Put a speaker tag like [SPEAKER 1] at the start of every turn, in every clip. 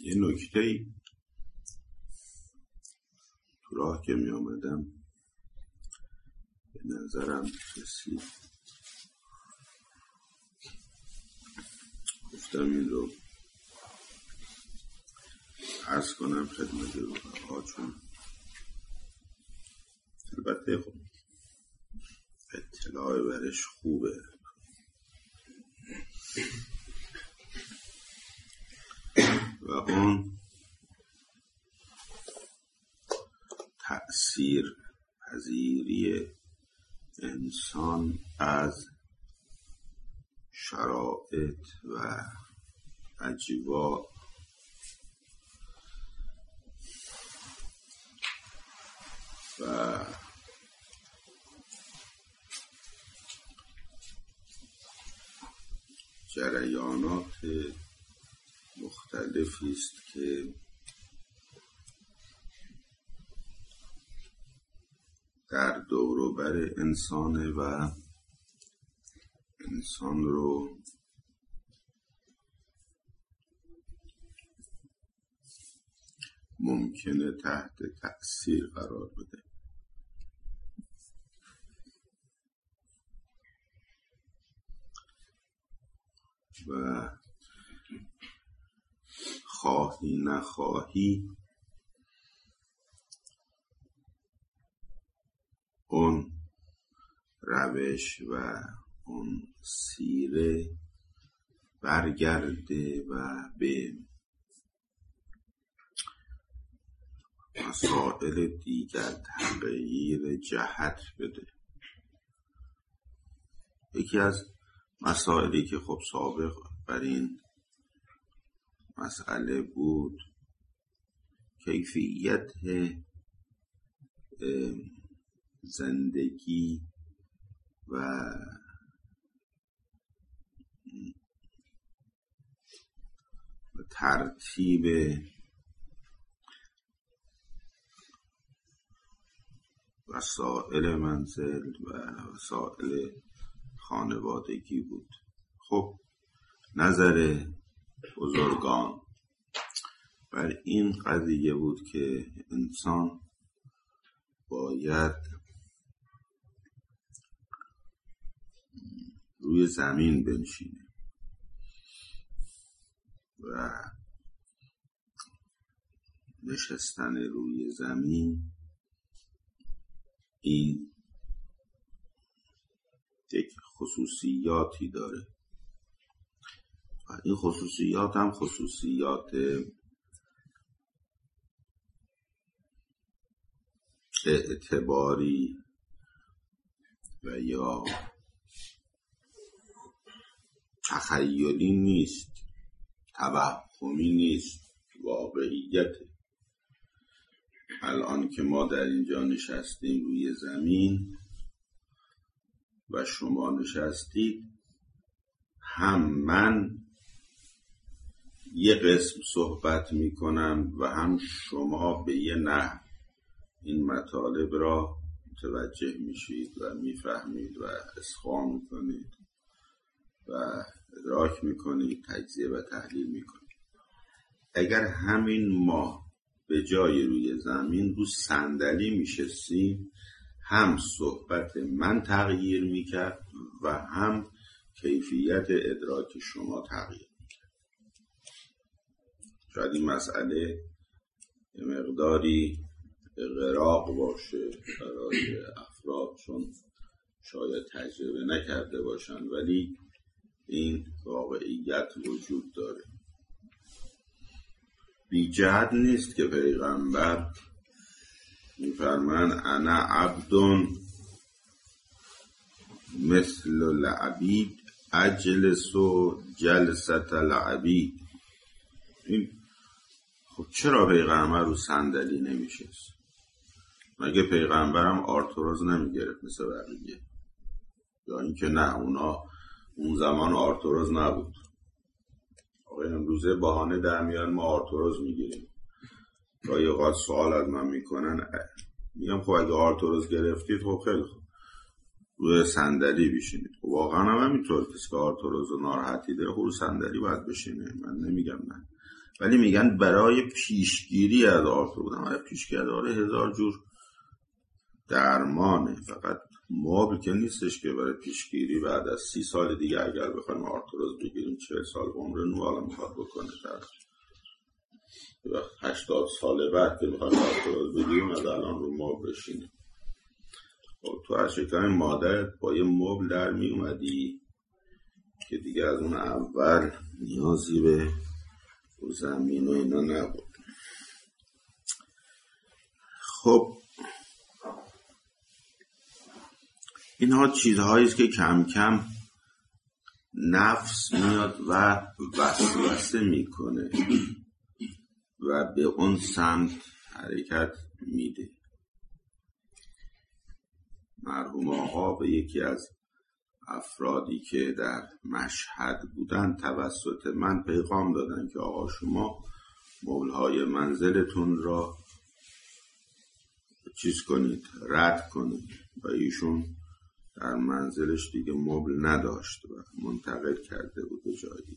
[SPEAKER 1] یه نکته‌ای تو راه که می آمدم به نظرم رسید، گفتم این رو عرض کنم خدمت رفقا، چون البته خب اطلاع برش خوبه. و اون تأثیر پذیری انسان از شرایط و اجواء و جریانات مختلفی است که در دور و بر انسانه و انسان رو ممکنه تحت تأثیر قرار بده. و خواهی نخواهی اون روش و اون سیره برگرده و به مسائل دیگر تغییر جهت بده. یکی از مسائلی که خب سابق بر این مسئله بود کیفیت زندگی و ترتیب وسائل منزل و وسائل خانوادگی بود. خب نظر بزرگان بر این قضیه بود که انسان باید روی زمین بنشینه و نشستن روی زمین این یک خصوصیاتی داره و این خصوصیات هم خصوصیات اعتباری و یا تخیلی نیست، توهمی نیست، واقعیت. الان که ما در اینجا نشستیم روی زمین و شما نشستید، هم من یه قسم صحبت میکنم و هم شما به یه نحو این مطالب را متوجه میشید و میفهمید و اصغا میکنید و ادراک میکنید، تجزیه و تحلیل میکنید. اگر همین ما به جای روی زمین رو صندلی میشستیم، هم صحبت من تغییر میکرد و هم کیفیت ادراک شما تغییر میکرد. شاید این مسئله یه مقداری اغراق باشه برای افراد، چون شاید تجربه نکرده باشن، ولی این واقعیت وجود داره. بی جهت نیست که پیغمبر میفرمان انا عبد مثل العبید اجلس جلسة العبید. این خب چرا پیغمبر رو صندلی نمیشست؟ مگه پیغمبرم آرتروز نمیگرفت مثل بقیه؟ یا اینکه نه، اون زمان آرتروز نبود. آقای امروزه بهانه در میان ما آرتروز میگیریم. گاهی اوقات سوال از من میکنن، میگم خب اگه آرتروز گرفتید خب خیلی خوب، روی صندلی بشینید. واقعا هم همینطور، کسی که آرتروز و ناراحتی داره رو صندلی باید بشینه، من نمیگم نه، ولی میگن برای پیشگیری از آرتروز، برای پیشگیری از هزار جور درمانه، فقط مبل که نیستش که برای پیشگیری بعد از 30 سال دیگه اگر بخوایم آرتروز بگیریم 40 سال عمر نو حالا میخواد بکنه، وقت 80 سال بعد که بخوایم آرتروز بگیریم از الان رو مبل بشینیم. تو از شکم مادرت با یه مبل در می اومدی که دیگه از اون اول نیازی به زمین و اینا نبود. خب اینها چیزهاییست که کم کم نفس میاد و وسوسه میکنه و به اون سمت حرکت میده. مرحوم آقا به یکی از افرادی که در مشهد بودن توسط من پیغام دادن که آقا شما مبلهای منزلتون را چیز کنید، رد کنید، و ایشون در منزلش دیگه مبل نداشت و منتقل کرده بود به جایی،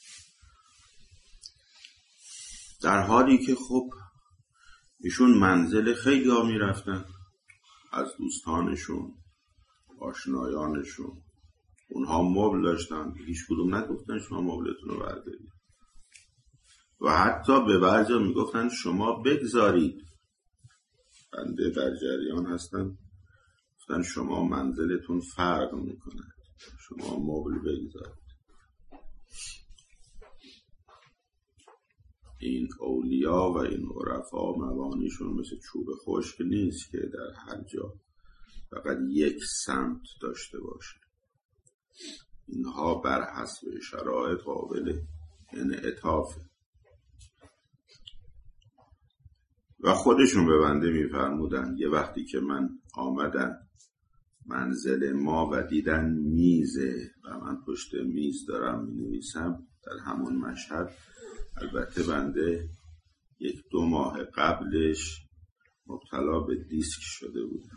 [SPEAKER 1] در حالی که خب ایشون منزل خیلی ها می رفتن از دوستانشون، آشنایانشون، اونها مبل داشتن، هیچ کدوم نگفتن شما مبلتون رو بردارید و حتی به بعضی میگفتن شما بگذارید. بنده در جریان هستم، گفتن شما منزلتون فرق میکنه، شما مبل بگذارید. این اولیا و این عرفا مبانیشون مثل چوب خشک نیست که در هر جا فقط یک سمت داشته باشه. اینها بر حسب شرایط قابل انعطافه و خودشون به بنده میفرمودن یه وقتی که من آمدن منزل ما و دیدن میزه و من پشت میز دارم می نویسم در همون مشهد، البته بنده 1-2 ماه قبلش مبتلا به دیسک شده بودم.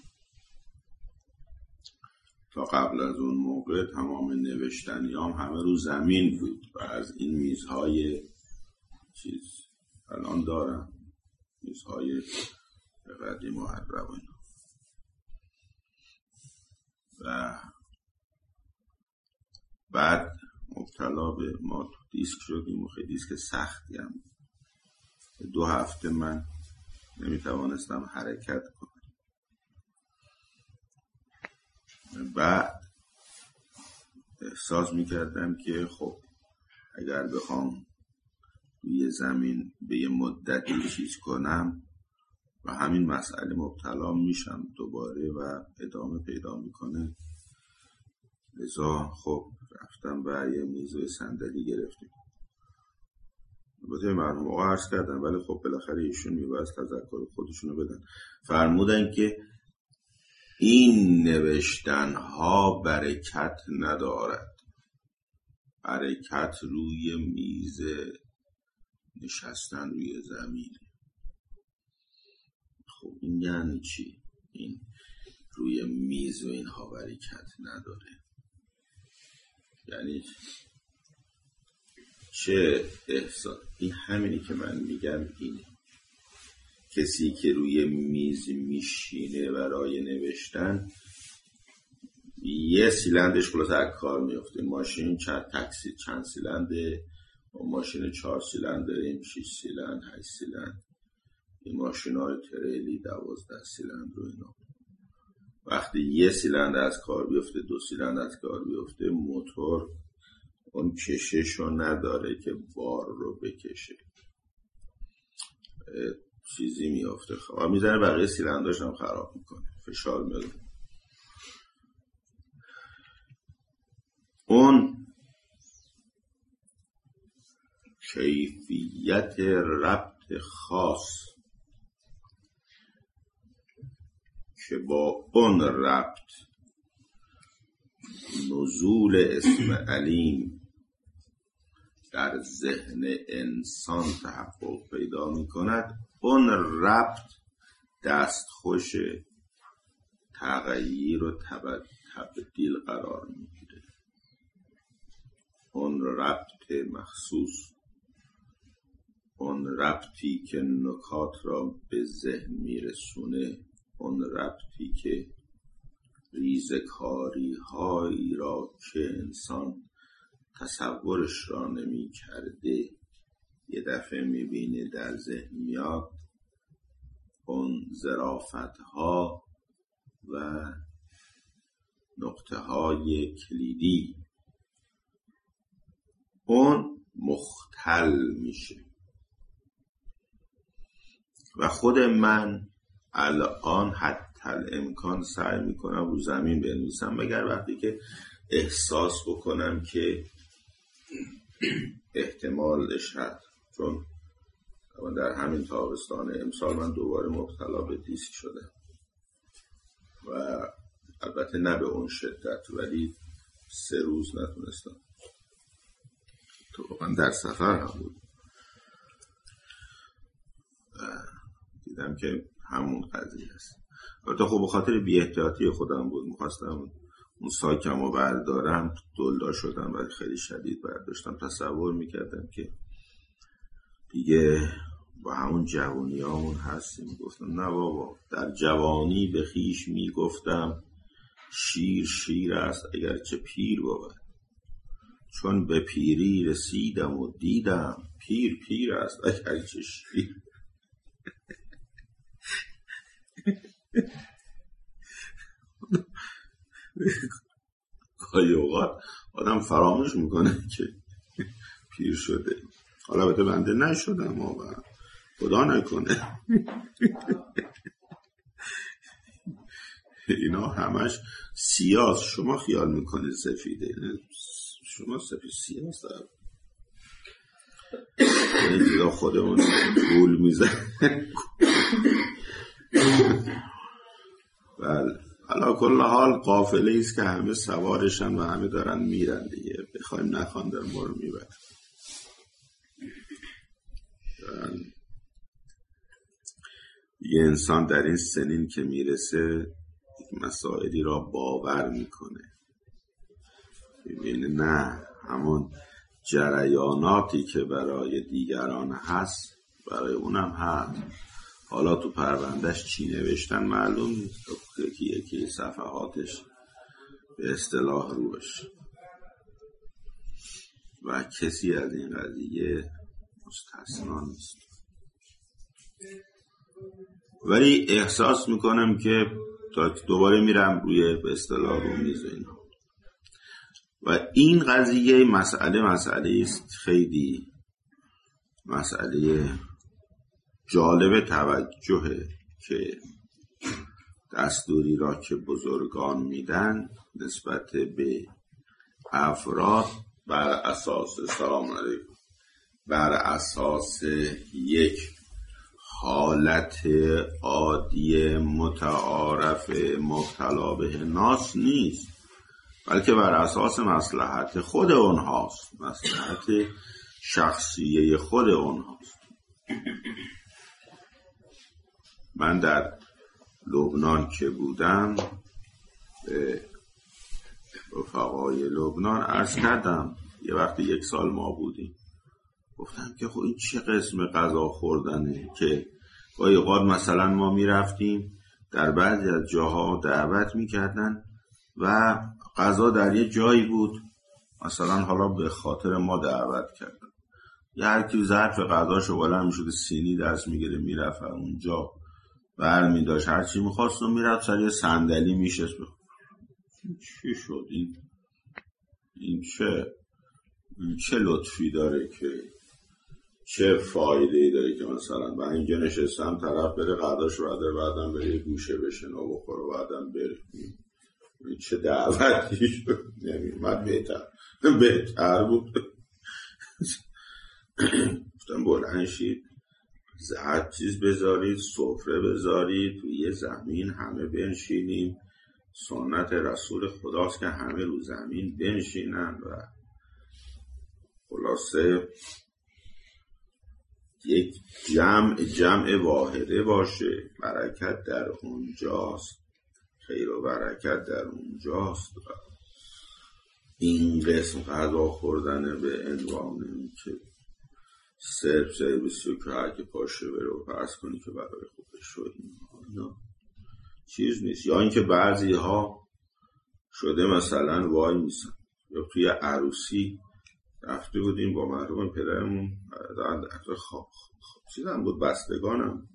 [SPEAKER 1] تا قبل از اون موقع تمام نوشتنیام همه رو زمین بود و از این میزهای چیز الان دارم، میزهای قدیم محرب و بعد مبتلا به ما تو دیسک شدیم و خیلی دیسک سختی هم 2 هفته من نمیتوانستم حرکت کنم. بعد احساس میکردم که خب اگر بخوام روی زمین به یه مدتی چیز کنم و همین مسئله مبتلا میشم دوباره و ادامه پیدا میکنه، لذا خب رفتم و یه میز و صندلی گرفتیم. البته مرحوم آقا عرض کردن ولی خب بالاخره ایشون میباید تذکر خودشونو بدن. فرمودن که این نوشتن ها برکت ندارد، برکت روی میز نشستن روی زمین. خب این یعنی چی؟ این روی میز و اینها برکت نداره یعنی چه احساس؟ این همینی که من میگم اینه، کسی که روی میز میشینه برای نوشتن یه سیلندش خلاص از کار میفته. ماشین چند سیلنده و ماشین 4 سیلند داریم، 6 سیلند، 8 سیلند، این ماشین های تریلی 12 سیلند رو اینا. وقتی یه سیلند از کار بیفته، 2 سیلند از کار بیفته، موتور اون کشش رو نداره که بار رو بکشه، چیزی میافته و میزنه بقیه سیلنداش هم خراب میکنه، فشار میاد. اون کیفیت ربط خاص که با اون ربط نزول اسم علیم در ذهن انسان تحقق پیدا می کند، اون ربط دستخوش تغییر و تبدیل قرار میگیره. اون ربط مخصوص، اون ربطی که نکات را به ذهن میرسونه، اون ربطی که ریزکاری هایی را که انسان تصورش را نمی کرده یه دفعه میبینه در ذهن میاد، اون ظرافت ها و نقطه های کلیدی اون مختل میشه. و خود من الان حتی الامکان سعی میکنم رو زمین بنویسم، مگر وقتی که احساس بکنم که احتمالش هست. چون در همین تابستان امسال من دوباره مبتلا به دیسک شدم و البته نه به اون شدت، ولی 3 روز نتونستم. تو من در سفر هم بود، دیدم که همون قضیه است. البته خب به خاطر بی احتیاطی خودم بود، میخواستم اون ساکم رو بردارم، دلدا شدم و خیلی شدید برداشتم. تصور میکردم که دیگه با همون جوانی هامون هستیم. گفتم نه بابا، در جوانی به خیش میگفتم شیر شیر است اگرچه پیر بود، چون به پیری رسیدم و دیدم پیر پیر است اگرچه شیر. گاهی اوقات آدم فراموش میکنه که پیر شده. حالا البته بنده نشدم و خدا نکنه. اینا همش سیاست. شما خیال میکنه سفیده، شما سفید سیاست دیگه خودمون گول میزن. بله، حالا کل حال قافله ایست که همه سوارشن و همه دارن میرن دیگه، بخوایم نخوان در ما رو میبرن. یه انسان در این سنین که میرسه مسائلی را باور میکنه، ببینه نه همون جریاناتی که برای دیگران هست برای اونم هست. حالا تو پروندهش چی نوشتن معلوم نیست، یکی صفحاتش به اصطلاح روش و کسی از این قضیه مستثنا نیست. ولی احساس میکنم که دوباره میرم روی به اصطلاح رو میز اینا و این قضیه مسئله است خیلی مسئله جالب توجهه که دستوری را که بزرگان میدن نسبت به افراد بر اساس بر اساس یک حالت عادی متعارف مبتلا به ناس نیست، بلکه بر اساس مصلحت خود اونهاست، مصلحت شخصیه خود اونهاست. من در لبنان که بودم به رفقای لبنان عرض کردم، یه وقتی 1 سال ما بودیم، گفتم که خب این چه قسم غذا خوردنه که گاهی اوقات مثلا ما میرفتیم در بعضی از جاها دعوت میکردن و غذا در یه جایی بود، مثلا حالا به خاطر ما دعوت کردن، یه هر کی ظرف غذاشو بلند میشد سینی دست میگیره میرفت اونجا برمی داشت هر چی میخواست و میرفت سر یه صندلی میشست. چی شد این چه لطفی داره که چه فایده‌ای داره که مثلا من اینجا نشستم طرف بره غذاشو برداره بعدم بره یه گوشه بشینه و بخوره بعدم بره. چه دعوتی شد؟ نمی‌اومد بهتر بود. گفتم بلند شید هر چیز بذارید، سفره بذارید، توی یه زمین همه بنشینیم. سنت رسول خداست که همه رو زمین بنشینن و خلاصه یک جمع واحده باشه. برکت در اونجاست خیر و برکت در اونجاست. این قسم غذا خوردن به عنوان که سرویسی که هر که پاشه بره و فرض کنی که برای خودش و اینا چیز نیست. یا اینکه بعضی ها شده مثلا وای میسن، یا توی عروسی رفته بودیم با مرحوم پدرمون چیزم بود، بستگانم،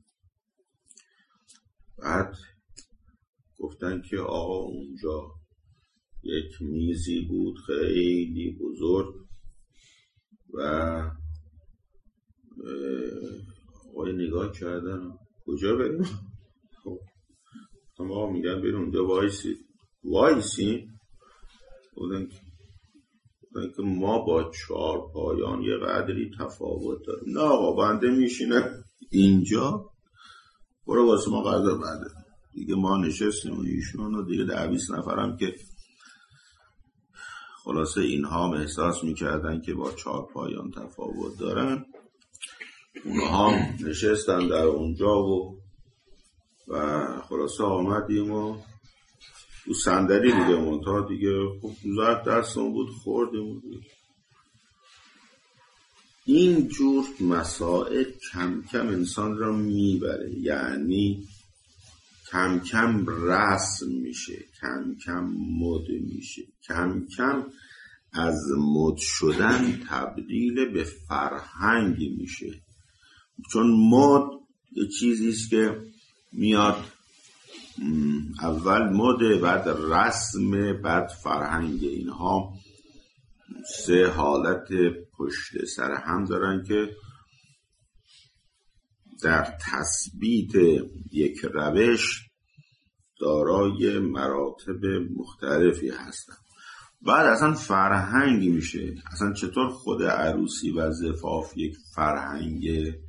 [SPEAKER 1] بعد گفتن که آقا اونجا یک میزی بود خیلی بزرگ و آقای نگاه کردن کجا بریم؟ خب ما میگن بریم اونجا وایسی بودن که ما با 4 پایان یه قدری تفاوت داریم. نه آقا بنده میشینه اینجا، برو واسه ما غذا بده دیگه. ما نشستیم و ایشون و دیگه 10-20 نفرم که خلاصه اینها هم احساس میکردن که با 4 پایان تفاوت دارن، اونها هم نشستن در اونجا و خلاصه آمدیم و تو صندلی دیگه منتها دیگه خب زد دستمون بود خوردیم. این جور مسائل کم کم انسان را میبره، یعنی کم کم رسم میشه، کم کم مد میشه، کم کم از مد شدن تبدیل به فرهنگ میشه. چون مد یه چیزیست که میاد اول مد، بعد رسم، بعد فرهنگ. اینها 3 حالت پشت سر هم دارن که در تثبیت یک روش دارای مراتب مختلفی هستن. بعد اصلا فرهنگ میشه. اصلا چطور خود عروسی و زفاف یک فرهنگ،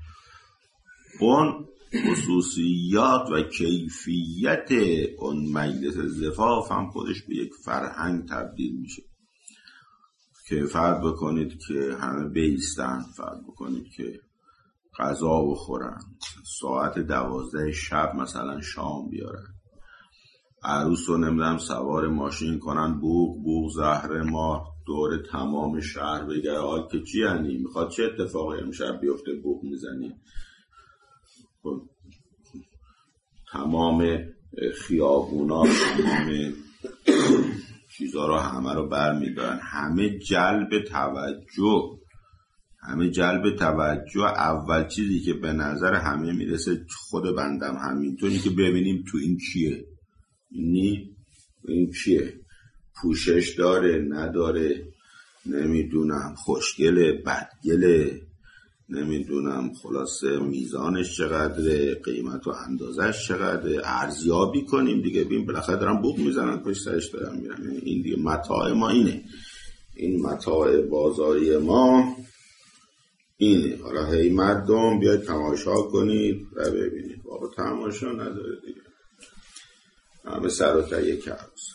[SPEAKER 1] اون خصوصیات و کیفیت اون مجلس زفاف هم خودش به یک فرهنگ تبدیل میشه. که فرض بکنید که همه بیستن، فرض بکنید که غذا بخورن، ساعت 12 شب مثلا شام بیارن، عروس رو نمیدونم سوار ماشین کنن، بوق زهر مار دور تمام شهر بگره. حال که چی یعنی؟ میخواد چه اتفاقی امشب بیفته بوق میزنی؟ تمام خیابونا، تمام چیزا رو همه رو برمیدارن، همه جلب توجه. اول چیزی که به نظر همه میرسه، خود بندم همینطوری، که ببینیم تو این کیه، این کیه، پوشش داره نداره، نمیدونم خوشگله بدگله، نمیدونم خلاصه میزانش چقدره، قیمت و اندازش چقدره، ارزیابی کنیم دیگه. ببین بالاخره دارن بوق میزنن پشت سرش دارن میرن. این دیگه متاع ما اینه، این متاع بازاری ما اینه. حالا هی مردم بیاید تماشا کنید و ببینید، واقعا تماشا نداره دیگه، همه سر و ته عروس.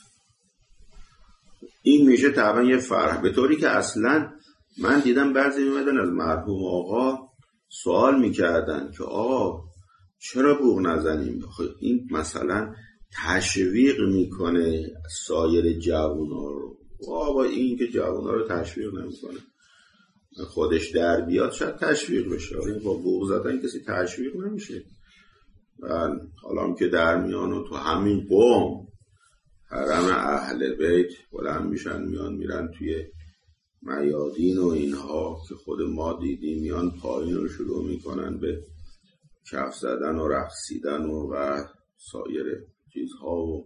[SPEAKER 1] این میشه طبعا یه فرح، به طوری که اصلا من دیدم بعضی میمدن از مرحوم آقا سوال میکردن که آقا چرا بوق نزنیم؟ این مثلا تشویق میکنه سایر جوونا رو. بابا این که جوونا رو تشویق نمیکنه، خودش در بیاد شاید تشویق بشه، با بوق زدن کسی تشویق نمیشه. حالا هم که در میان و تو همین قوم حرم اهل بیت بلند میشن میرن توی میادین و اینها که خود ما دیدیم، میان پایین رو شروع میکنن به کف زدن و رقصیدن و سایر چیزها و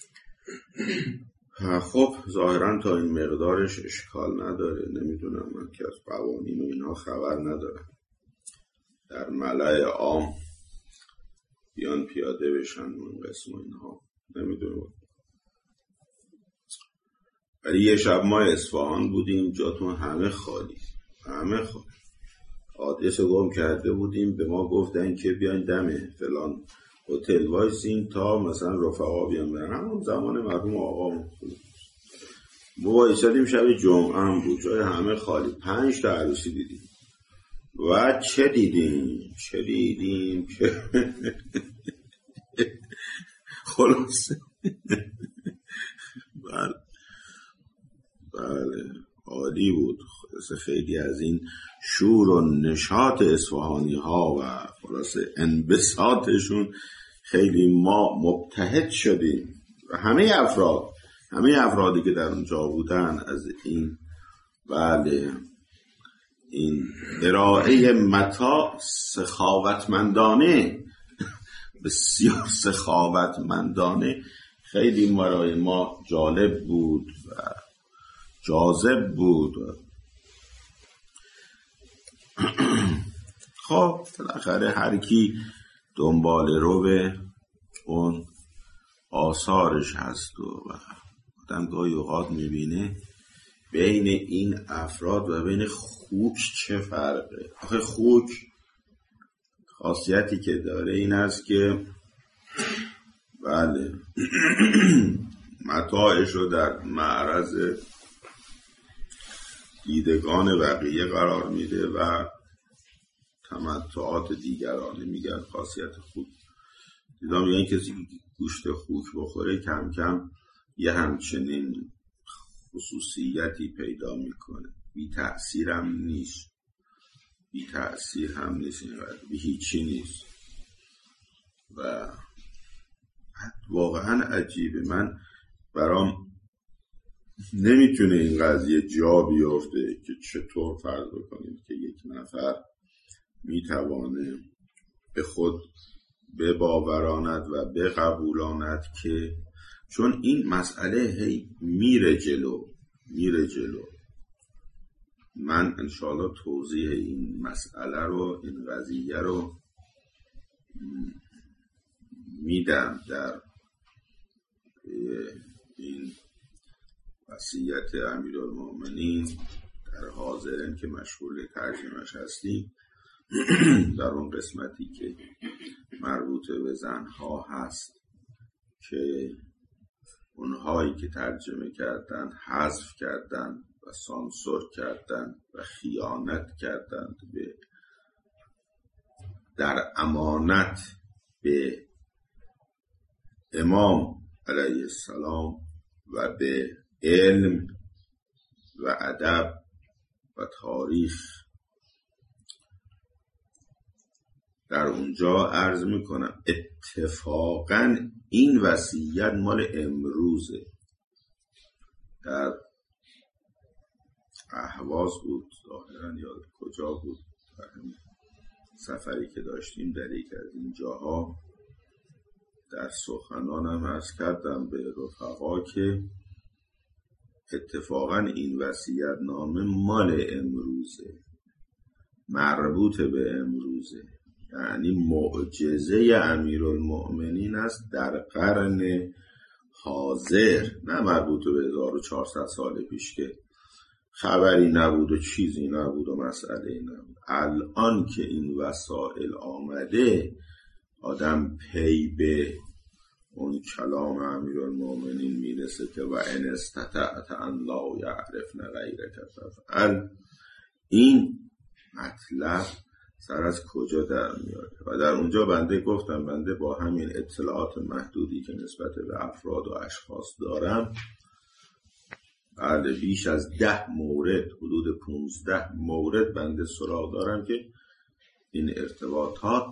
[SPEAKER 1] خب ظاهرا تا این مقدارش اشکال نداره. نمیدونم، من که از قوانین و اینها خبر ندارم. در ملأ عام بیان پیاده بشن من قسم و اینها نمیدونم. ولی یه شب ما اصفهان بودیم، جاتون همه خالی. آدرس گم کرده بودیم، به ما گفتن که بیاین دم فلان هتل وایسین تا مثلا رفقا بیان برن. همون زمان مرحوم آقا ما وایسادیم، شب جمعه هم بود، جای همه خالی. 5 تا عروسی دیدیم و چه دیدیم که خلاصه بله عالی بود. خیلی از این شور و نشاط اصفهانی ها و خلاصه انبساطشون خیلی ما مبتهج شدیم و همه افرادی که در اونجا بودن از این بله این ارائه متاع سخاوتمندانه بسیار سخاوتمندانه خیلی برای ما جالب بود و جاذب بود. خب بالاخره هر کی دنبال رو به اون آثارش هست و آدم گاهی اوقات میبینه بین این افراد و بین خوک چه فرقه. آخه خوک خاصیتی که داره این است که بله متاعش رو در معرض دیدگان بقیه قرار میده و تمتعات دیگرانه. میگن خاصیت خوک. دیدم میگن کسی گوشت خوک بخوره کم کم یه همچنین خصوصیتی پیدا میکنه. بی تأثیر هم نیست بی هیچی نیست و واقعا عجیبه. من برام نمیتونه این قضیه جا بیفته که چطور فرض بکنید که یک نفر میتوانه به خود بباوراند و بقبولاند که چون این مسئله هی میره جلو. من انشاءالله توضیح این مسئله رو این قضیه رو میدم در این وصیت امیرالمومنین در حاضرین که مشغول ترجمه‌اش هستیم در اون قسمتی که مربوط به زنها هست که اونهایی که ترجمه کردن حذف کردن و سانسور کردن و خیانت کردند در امانت به امام علیه السلام و به علم و ادب و تاریخ. در اونجا عرض میکنم اتفاقا این وصیت مال امروزه. در اهواز بود ظاهرا یا کجا بود سفری که داشتیم در یک از این جاها در سخنانم عرض کردم به رفقا که اتفاقا این وصیت نامه مال امروزه، مربوط به امروزه، یعنی معجزه امیرالمؤمنین است در قرن حاضر، نه مربوط به 1400 سال پیش که خبری نبود و چیزی نبود و مسئله نبود. الان که این وسائل آمده آدم پی به اون کلام امیرالمؤمنین میرسه که و ان استطعت ان لا یعرفن غیرک فافعل. این مطلب سر از کجا در میاد و در اونجا بنده گفتم بنده با همین اطلاعات محدودی که نسبت به افراد و اشخاص دارم بله بیش از 10 مورد حدود 15 مورد بنده سراغ دارم که این ارتباطات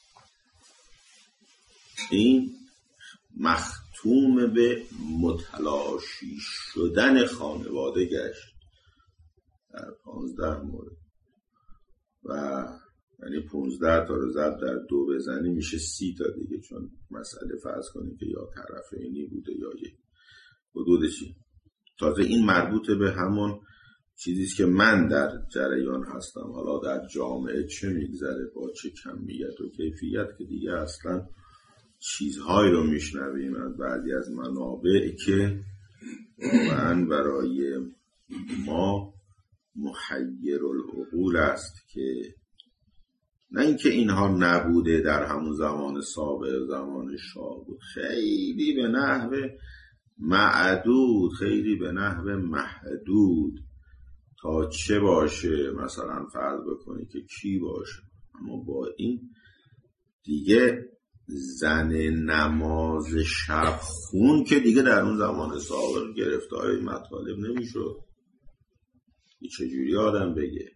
[SPEAKER 1] این مختوم به متلاشی شدن خانواده گشت در 15 مورد و یعنی 15 تا رو ضرب در 2 بزنی میشه 30 تا دیگه، چون مسئله فرض کنید که یا طرفینی بوده یا یک حدود چی. تازه این مربوط به همون چیزیست که من در جریان هستم. حالا در جامعه چه میگذره با چه کمیت و کیفیت که دیگه اصلا چیزهایی رو میشنویم از بعضی از منابع که واقعا برای ما محیر العقول است که نه اینکه اینها نبوده در همون زمان سابق زمان شاه بود، خیلی به نحو معدود، خیلی به نحو محدود تا چه باشه مثلا فرض بکنی که کی باشه، اما با این دیگه زن نماز شب خون که دیگه در اون زمان سابق گرفتار مطالب نمیشد. چجوری آدم بگه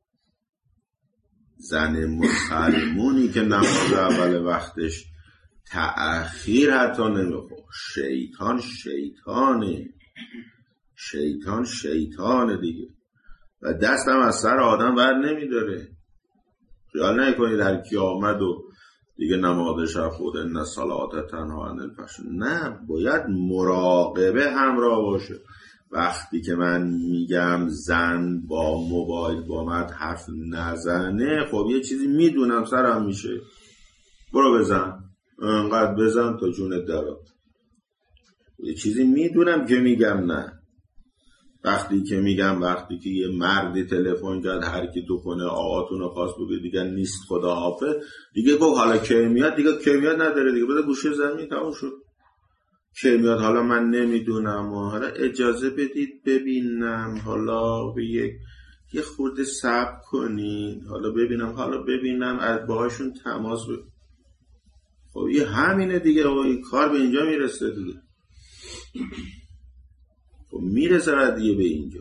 [SPEAKER 1] زن مسلمونی که نماز اول وقتش تأخیر حتی نمیخواه؟ شیطانه دیگه، و دستم از سر آدم بر نمیداره. خیال نکنید در قیامت و دیگه نماز شب خود ان الصلاة تنها عن الفحشاء، نه، باید مراقبه همراه باشه. وقتی که من میگم زن با موبایل با مرد حرف نزنه، خب یه چیزی میدونم سرم میشه، برو بزن، انقدر بزن تا جونت درآ. یه چیزی میدونم که میگم نه. وقتی که یه مردی تلفن کرد هر کی تو خونه آقاتون رو خواست بگه دیگه نیست خداحافظ، دیگه گفت حالا کی میاد، دیگه کی میاد نداره دیگه، بده گوشه زمین تموم شد. کی میاد حالا من نمیدونم، حالا اجازه بدید ببینم، حالا به یه خورده صبر کنید، حالا ببینم از باهاشون تماس خب یه همینه دیگه، این کار به اینجا میرسه دیگه. خب میرسه دیگه به اینجا.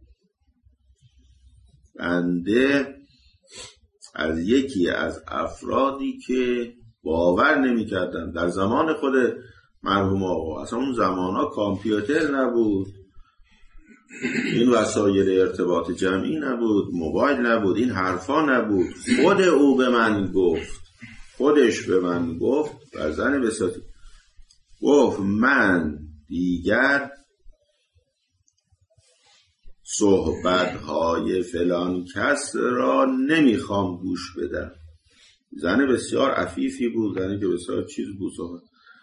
[SPEAKER 1] بنده از یکی از افرادی که باور نمی‌کردن در زمان خود مرحوم آقا، اصلا اون زمانها کامپیوتر نبود، این وسایل ارتباط جمعی نبود، موبایل نبود، این حرفا نبود. خودش به من گفت بر زن بساطی گفت من دیگر صحبت‌های فلان کس را نمیخوام گوش بدم. زن بسیار عفیفی بود، زنی که بسیار چیز بود صحبت.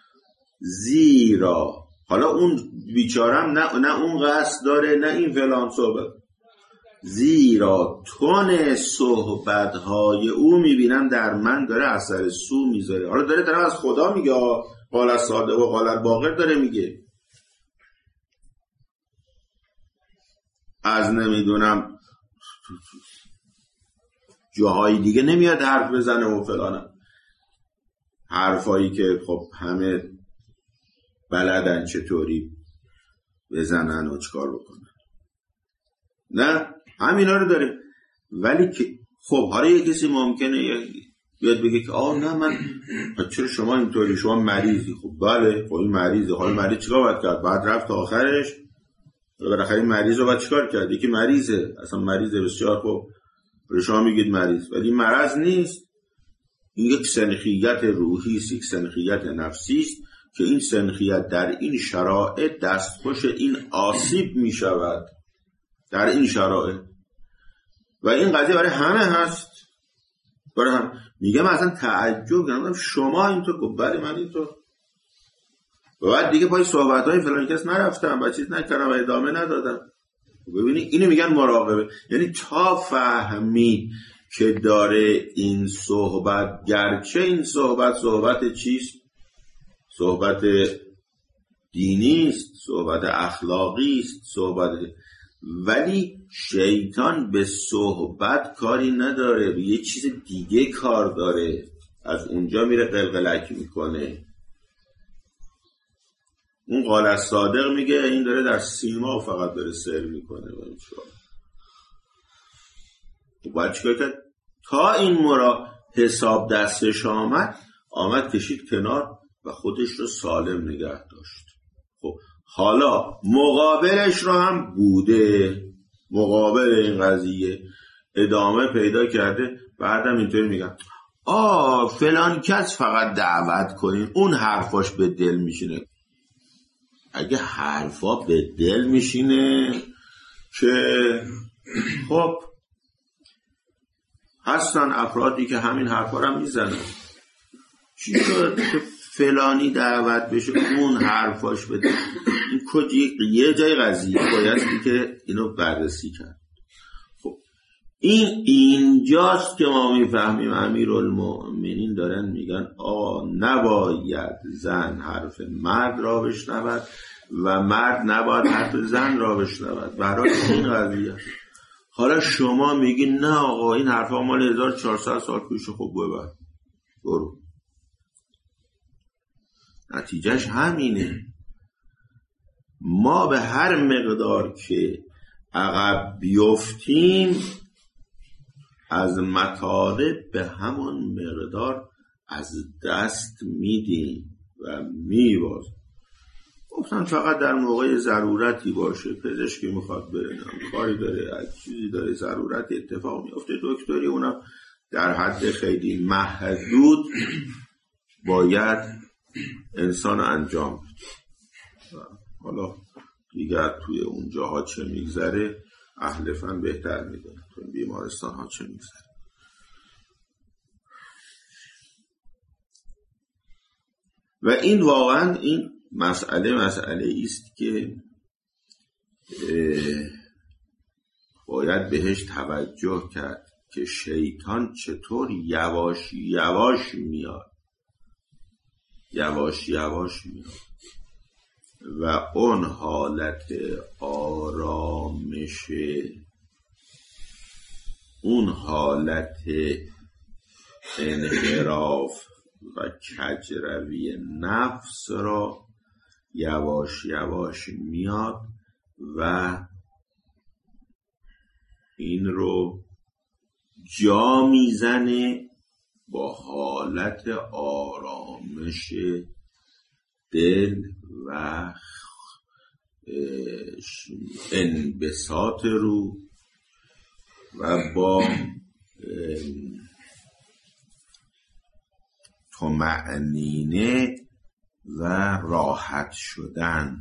[SPEAKER 1] زیرا حالا اون بیچارم نه اون قصد داره نه این فلان صحبت، زیرا تون صحبت‌های او میبینم در من داره اثر سو میذاره. حالا داره از خدا میگه، قال الصادق و قال الباقر داره میگه، از نمیدونم جاهای دیگه نمیاد حرف بزنه و فلانه، حرفایی که خب همه بلدن چطوری بزنن و چکار بکنن، نه همینا رو داره. ولی که خب حالا یه کسی ممکنه بیاد بگه که نه من چرا شما اینطوری، شما مریضی. خب بله، خب این مریضه، حالا مریض چیکار باید کرد؟ بعد رفت تا آخرش، بالاخره این مریض رو باید چیکار کرد؟ یکی مریضه، اصلا مریضه بسیار، خب شما میگید مریض، ولی مرض نیست، این یک سنخیت روحی است، یک سنخیت نفسی است که این سنخیت در این شرایط دستخوش این آسیب میشود در این شرایط، و این قضیه برای همه هست. برای هم میگم اصلا تعجب کردم شما اینطور گفت، بله من اینطور، و بعد دیگه پای صحبت‌های فلان کس نرفتم و چیز نکردم و ادامه ندادم. ببینید اینو میگن مراقبه، یعنی تا فهمی که داره این صحبت، گرچه این صحبت چیست؟ صحبت دینی است، صحبت اخلاقی است، ولی شیطان به صحبت کاری نداره، به یه چیز دیگه کار داره، از اونجا میره قلقلک میکنه. اون قال الصادق میگه این داره در سیما فقط داره سر میکنه. باید چیکار کرد؟ تا این حساب دستش آمد کشید کنار و خودش رو سالم نگه داشت. خب حالا مقابلش رو هم بوده، مقابل این قضیه ادامه پیدا کرده، بعدم اینطوری میگن فلان کس فقط دعوت کنین، اون حرفاش به دل میشینه. اگه حرفا به دل میشینه که خب هستن افرادی که همین حرفا رو میزنن، چی شد که فلانی دعوت بشه اون حرفاش بده؟ این کجی یه جای قضیه بایستی که اینو بررسی کرد. خب اینجاست که ما میفهمیم امیرالمؤمنین دارن میگن نباید زن حرف مرد را بشنود و مرد نباید حرف زن را بشنود. برای این قضیه حالا شما میگی نه آقا این حرفا مال 1400 سال پیش، خب ببر برو. نتیجهش همینه. ما به هر مقدار که عقب بیفتیم از مطالب به همون مقدار از دست میدیم و میبازیم. گفتن فقط در موقع ضرورتی باشه، پزشکی میخواد بره، کاری داره، چیزی داره، ضرورت اتفاق میفته، دکتری، اونم در حد خیلی محدود باید انسان انجام بده. حالا دیگر توی اون جاها چه میگذره اهل فن بهتر میدونه، توی بیمارستان ها چه میگذره. و این واقعا این مسئله است که باید بهش توجه کرد که شیطان چطور یواش یواش میاد و اون حالت آرامش، اون حالت انحراف و کجروی نفس را یواش یواش میاد و این رو جا میزنه با حالت آرامش دل و انبساط روح و با طمأنینه و راحت شدن.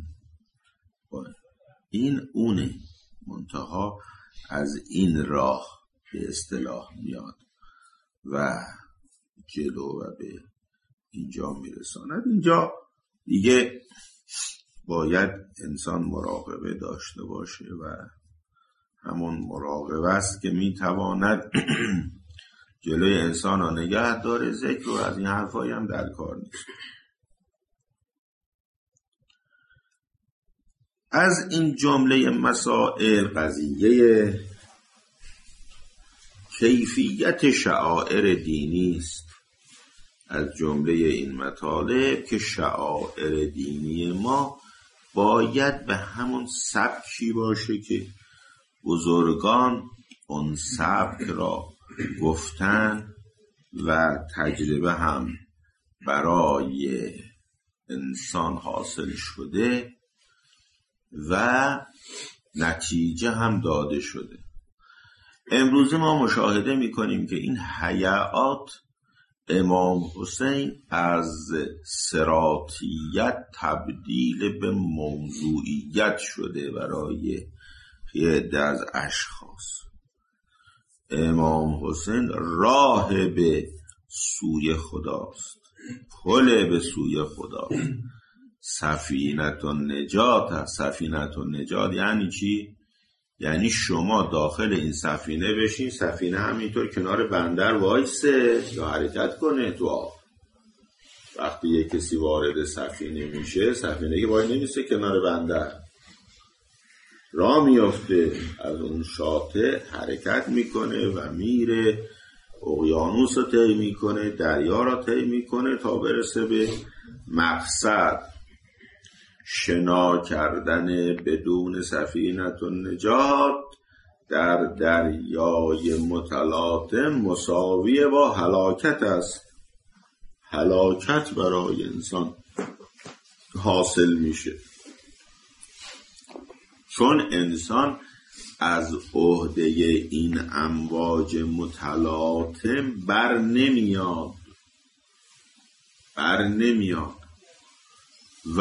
[SPEAKER 1] این اونه، منتها از این راه به اصطلاح میاد و جلو و به اینجا میرساند. اینجا دیگه باید انسان مراقبه داشته باشه و همون مراقبه است که میتواند جلوی انسان را نگه داره. ذکر و از این حرفایی هم در کار نیست. از این جمله مسائل قضیه کیفیت شعائر دینی است. از جمله این مطالب که شعائر دینی ما باید به همون سبکی باشه که بزرگان اون سبک را گفتن و تجربه هم برای انسان حاصل شده و نتیجه هم داده شده. امروز ما مشاهده میکنیم که این حیات امام حسین از صراطیت تبدیل به موضوعیت شده برای یه عده از اشخاص. امام حسین راه به سوی خداست، پل به سوی خداست. سفینت النجات هست. سفینت النجات یعنی چی؟ یعنی شما داخل این سفینه بشین، سفینه همینطور کنار بندر وایسه یا حرکت کنه تو آب. وقتی یک کسی وارد سفینه میشه، سفینه که وای نمیسته کنار بندر، راه میافته، از اون شاطئ حرکت میکنه و میره، اقیانوس رو طی میکنه، دریا رو طی میکنه تا برسه به مقصد. شنا کردن بدون سفینه النجات در دریای متلاطم مساوی با هلاکت است. هلاکت برای انسان حاصل میشه، چون انسان از عهده این امواج متلاطم بر نمیاد و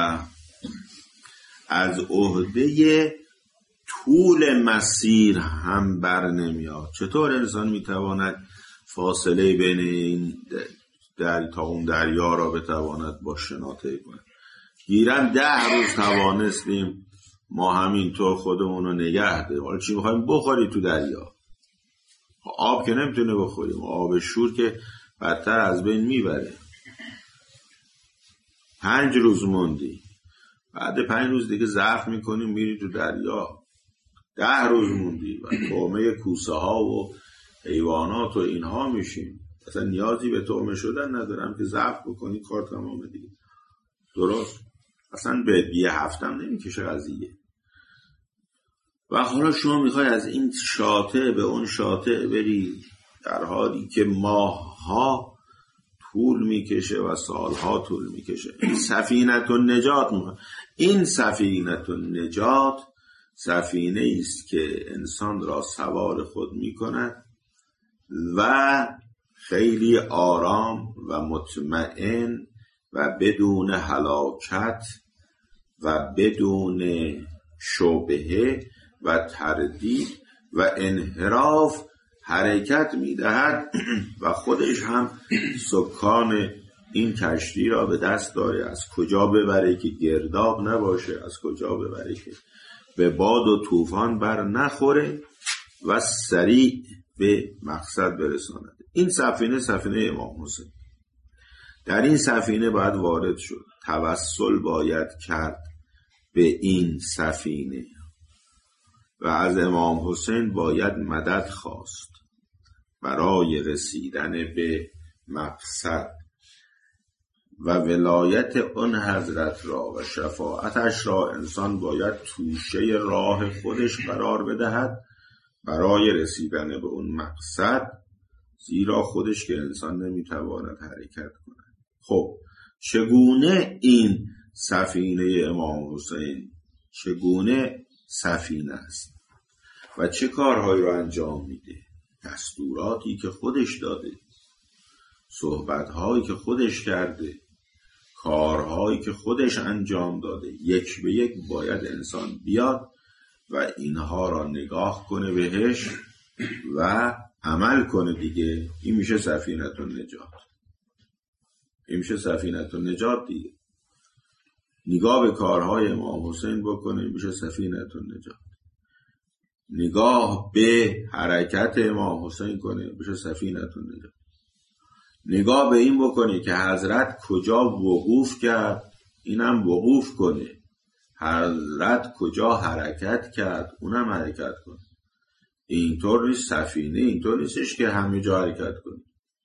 [SPEAKER 1] از عهده طول مسیر هم بر نمیاد. چطور انسان میتواند فاصله بین این تا اون دریا را بتواند با شنا طی کند؟ گیرن 10 روز توانستیم ما همینطور خودمون رو نگه داریم. حالا چی میخوایم بخوری تو دریا؟ آب که نمیتونه بخوریم، آب شور که بدتر از بین میبره. 5 روز موندی، بعد 5 روز دیگه ضعف میکنیم میری تو دریا. 10 روز موندی و طعمه کوسه ها و حیوانات و اینها میشیم. اصلا نیازی به طعمه شدن ندارم که ضعف بکنی، کار تمامه دیگه. درست؟ اصلا به یه هفتم نمیکشه قضیه. و حالا شما میخوای از این شاطئ به اون شاطئ بری، در حالی که ماه‌ها طول میکشه و سالها طول میکشه. این سفینه النجات این سفینه النجات سفینه است که انسان را سوار خود میکند و خیلی آرام و مطمئن و بدون هلاکت و بدون شبهه و تردید و انحراف حرکت میدهد و خودش هم سکان این کشتی را به دست داره. از کجا ببره که گرداب نباشه، از کجا ببره که به باد و طوفان بر نخوره و سریع به مقصد برساند. این سفینه امام حسین. در این سفینه باید وارد شد، توسل باید کرد به این سفینه و از امام حسین باید مدد خواست برای رسیدن به مقصد و ولایت اون حضرت را و شفاعتش را انسان باید توشه راه خودش قرار بدهد برای رسیدن به اون مقصد، زیرا خودش که انسان نمیتواند حرکت کنه. خب چگونه این سفینه امام حسین چگونه سفینه است و چه کارهایی رو انجام میده؟ دستوراتی که خودش داده، صحبتهایی که خودش کرده، کارهایی که خودش انجام داده، یک به یک باید انسان بیاد و اینها را نگاه کنه بهش و عمل کنه دیگه. این میشه سفینه النجات. این میشه سفینه النجات دیگه. نگاه به کارهای امام حسین بکنه، میشه سفینه النجات. نگاه به حرکت امام حسین کنه، میشه سفینه النجات. نگاه به این بکنه که حضرت کجا وقوف کرد، اینم وقوف کنه. حضرت کجا حرکت کرد، اونم حرکت کنه. اینطور نیست سفینه، اینطور نیستش که همه جا حرکت کنه.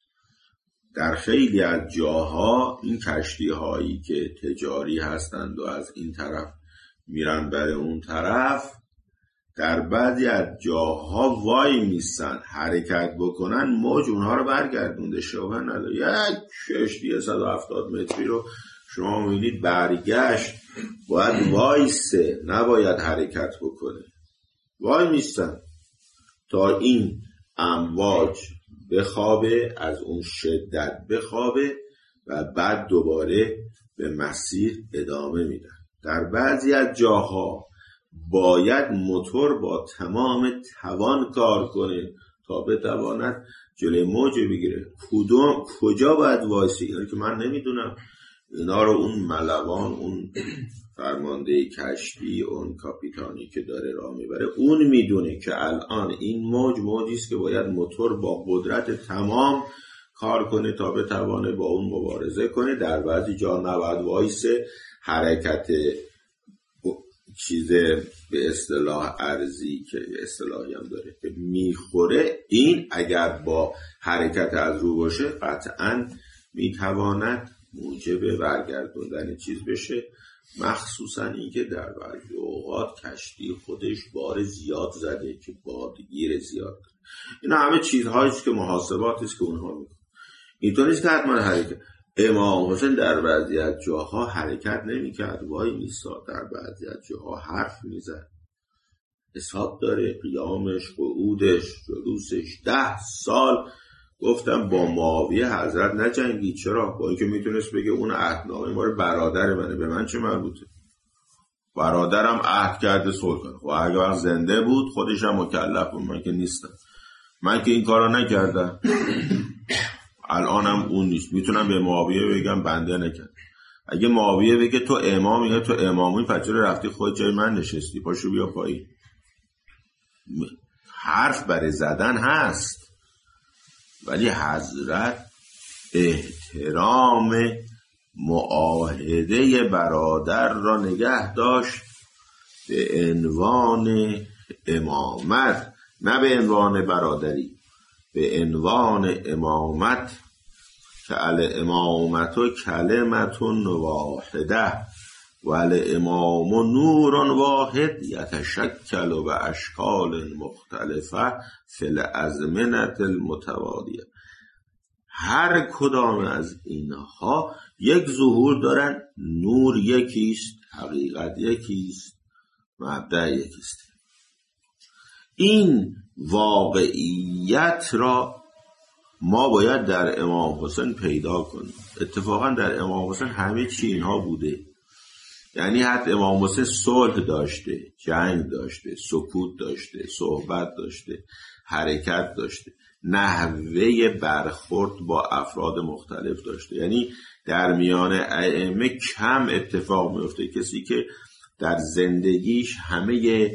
[SPEAKER 1] در خیلی از جاها این کشتی هایی که تجاری هستند و از این طرف میرن برای اون طرف، در بعضی از جاها وای میستن، حرکت بکنن موج اونها رو برگردونده. شبه نداره یک کشتی 170 متری رو شما میبینید برگشت، باید وایسته، نباید حرکت بکنه. وای میستن تا این امواج بخوابه، از اون شدت بخوابه و بعد دوباره به مسیر ادامه میدن. در بعضی از جاها باید موتور با تمام توان کار کنه تا بتواند جلوی موج بگیره. کجا باید وایسی؟ اینا که من نمیدونم، اینا رو اون ملوان، اون فرمانده کشتی، اون کاپیتانی که داره راه میبره، اون میدونه که الان این موجی است که باید موتور با قدرت تمام کار کنه تا بتوانه با اون مبارزه کنه. در بعضی جا نباید وایسه، حرکت چیز به اصطلاح ارزی که اصطلاحی هم داره که میخوره، این اگر با حرکت از رو باشه قطعاً میتواند موجب برگردوندن چیز بشه. مخصوصا اینکه در بعضی اوقات کشتی خودش بار زیاد زده که بادگیر زیاد. اینا همه چیزهایی است که محاسباتی است که اونها میکنن. اینطور نیست که حتما حرکت. امام حسین در بعضی از جاها حرکت نمیکرد، وای میساد، در بعضی از جاها حرف میزد. حساب داره، قیامش، قعودش، جلوسش. 10 سال گفتم با معاویه حضرت نجنگید. چرا؟ با اینکه میتونست بگه اون عهدنامه مال برادر منه، به من چه مربوطه؟ برادرم عهد کرده صلح کنه. و اگر زنده بود خودش هم مکلف بود، من که نیستم، من که این کارا نکردم. الانم اون نیست. میتونم به معاویه بگم بنده نکرد. اگه معاویه بگه تو امامی، یا تو امامی، پچه رفتی خود جای من نشستی، پاشو بیا پایین. حرف برای زدن هست، ولی حضرت احترام معاهده برادر را نگه داشت به عنوان امامت، نه به عنوان برادری، به عنوان امامت که الامامت کلمت واحده و الامام نور واحد یتشکل به اشکال مختلفه فی الازمنه المتوالیه. هر کدام از اینها یک ظهور دارن، نور یکیست، حقیقت یکیست، مبدأ یکیست. این واقعیت را ما باید در امام حسین پیدا کنیم. اتفاقا در امام حسین همه چی اینها بوده. یعنی حتی امام حسین صلح داشته، جنگ داشته، سکوت داشته، صحبت داشته، حرکت داشته، نحوه برخورد با افراد مختلف داشته. یعنی در میان ائمه کم اتفاق میفته کسی که در زندگیش همه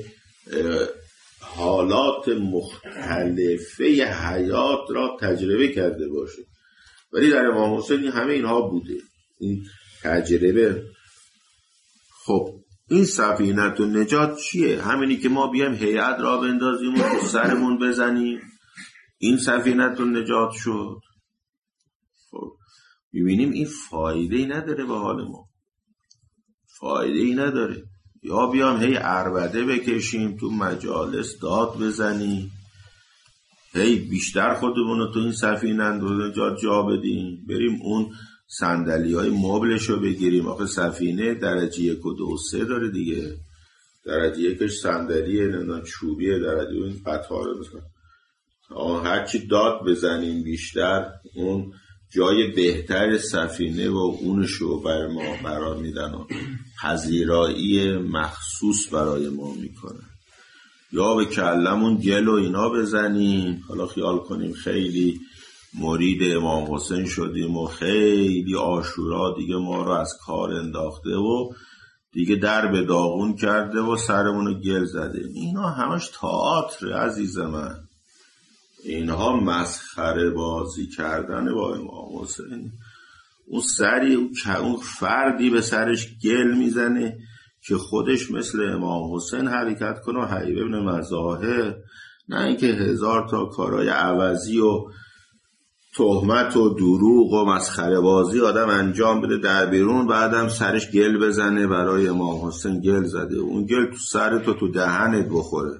[SPEAKER 1] حالات مختلفه حیات را تجربه کرده باشه، ولی در امام حسین همه اینها بوده، این تجربه. خب این سفینه نجات چیه؟ همینی که ما بیایم هیئت را بندازیم و تو سرمون بزنیم، این سفینه نجات شد. خب میبینیم این فایده ای نداره به حال ما، فایده ای نداره. یا بیام هی عربده بکشیم تو مجالس داد بزنیم، هی بیشتر خودمون رو تو این سفینه نجات جا بدیم، بریم اون صندلی های مبلشو بگیریم. آخه سفینه درجه 1 و 2 و 3 داره دیگه. درجه 1 صندلیه، نمیدونم چوبیه، درجه این قطاره مثلا هرچی داد بزنیم بیشتر اون جای بهتر سفینه و اونشو بر ما قرار میدن و پذیرایی مخصوص برای ما میکنن. یا به کلمون گل و اینا بزنیم، حالا خیال کنیم خیلی مرید امام حسین شدیم و خیلی عاشورا دیگه ما رو از کار انداخته و دیگه در به داغون کرده و سرمونو گل زده. اینا همش تئاتر عزیز من، اینها مسخره بازی کردن با امام حسین. اون سری اون فردی به سرش گل میزنه که خودش مثل امام حسین حرکت کنه و حبیب ابن مظاهر، نه اینکه 1000 تا کارهای عوضی و تهمت و دروغ و مسخره بازی آدم انجام بده در بیرون، بعدم سرش گل بزنه برای امام حسین گل زده. اون گل تو سرت و تو دهنت بخوره.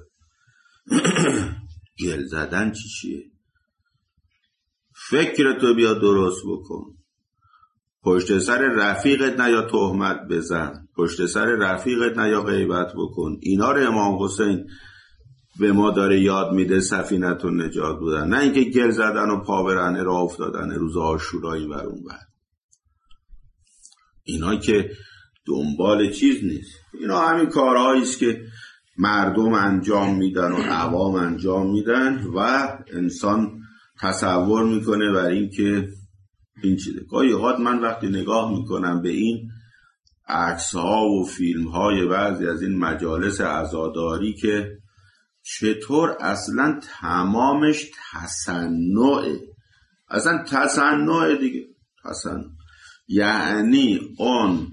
[SPEAKER 1] گل زدن چیه؟ فکرتو بیا درست بکن. پشت سر رفیقت نه یا تهمت بزن، پشت سر رفیقت نه یا غیبت بکن. اینا رو امام حسین به ما داره یاد میده سفینه نجات بودن، نه اینکه گل زدن و پا برهنه راه افتادن روز عاشورایی ور اون بر. اینا که دنبال چیز نیست، اینا همین کارهایی است که مردم انجام میدن و عوام انجام میدن و انسان تصور میکنه بر این که این چیزه. گاهی اوقات من وقتی نگاه میکنم به این عکس ها و فیلم های بعضی از این مجالس عزاداری که چطور اصلا تمامش تصنعه، اصلا تصنعه دیگه، تصنع. یعنی اون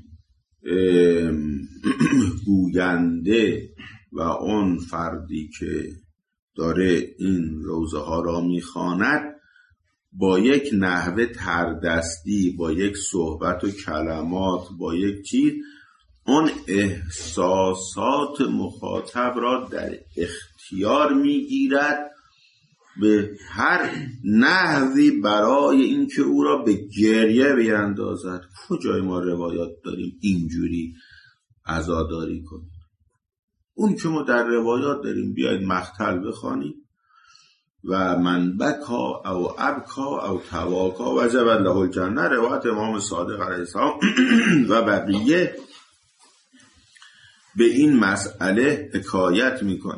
[SPEAKER 1] گوینده و اون فردی که داره این روزه ها را میخواند با یک نحوه تردستی، با یک صحبت و کلمات، با یک چیز اون احساسات مخاطب را در اختیار میگیرد به هر نحوی برای اینکه او را به گریه بیندازد. کجای ما روایات داریم اینجوری عزاداری کنیم؟ اون که ما در روایات داریم بیاید مقتل بخوانید و من بکا او ابکا او تواکا وجب له الجنه، روایت امام صادق علیه السلام و بقیه به این مسئله حکایت میکنه.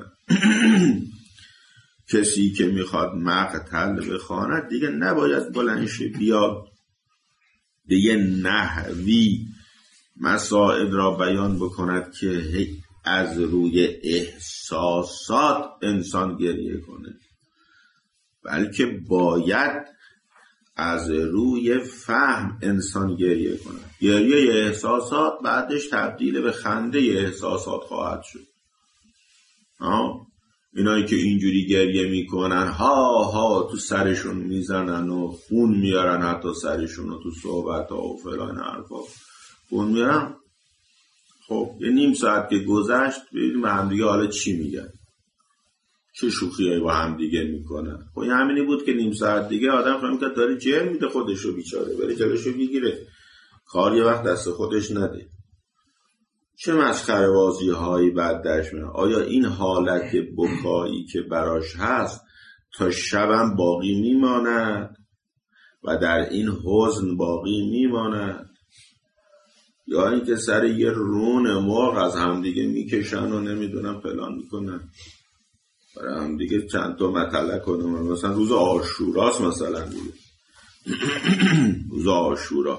[SPEAKER 1] کسی که میخواد مقتل بخواند دیگه نباید بلندش بیاد به یه نحوی مسائل را بیان بکند که از روی احساسات انسان گریه کنه، بلکه باید از روی فهم انسان گریه کنه. گریه احساسات بعدش تبدیل به خنده احساسات خواهد شد. اینایی که اینجوری گریه میکنن ها ها تو سرشون میزنن و خون میارن، حتی سرشون رو تو صحبت ها و فلان حرفا خون میارن. خب یه نیم ساعت که گذشت ببینیم همدیگه حالا چی میگن، چه شوخیایی با همدیگه میکنن. خب این همینی بود که نیم ساعت دیگه آدم فهمید که داره جر میده خودشو، بیچاره بره جلوشو بگیره، کار یه وقت دست خودش نده. چه مسخره بازی هایی بعد درش میاد. آیا این حالت بکایی که براش هست تا شبم باقی میماند و در این حزن باقی میماند، یا اینکه سر یه رون مرغ از همدیگه میکشن و نمیدونم فلان میکنن برای همدیگه چند تا مطلع کنن. مثلا روز عاشوراست، مثلا دیگه روز عاشورا.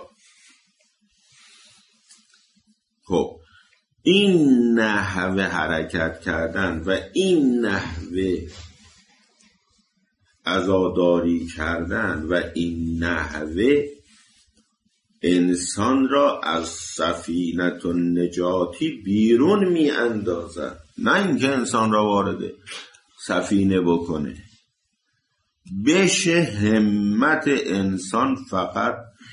[SPEAKER 1] خب این نحوه حرکت کردن و این نحوه عزاداری کردن و این نحوه انسان را از سفینه النجاتی بیرون می اندازد، نه اینکه انسان را وارد سفینه بکنه. بشه همت انسان فقط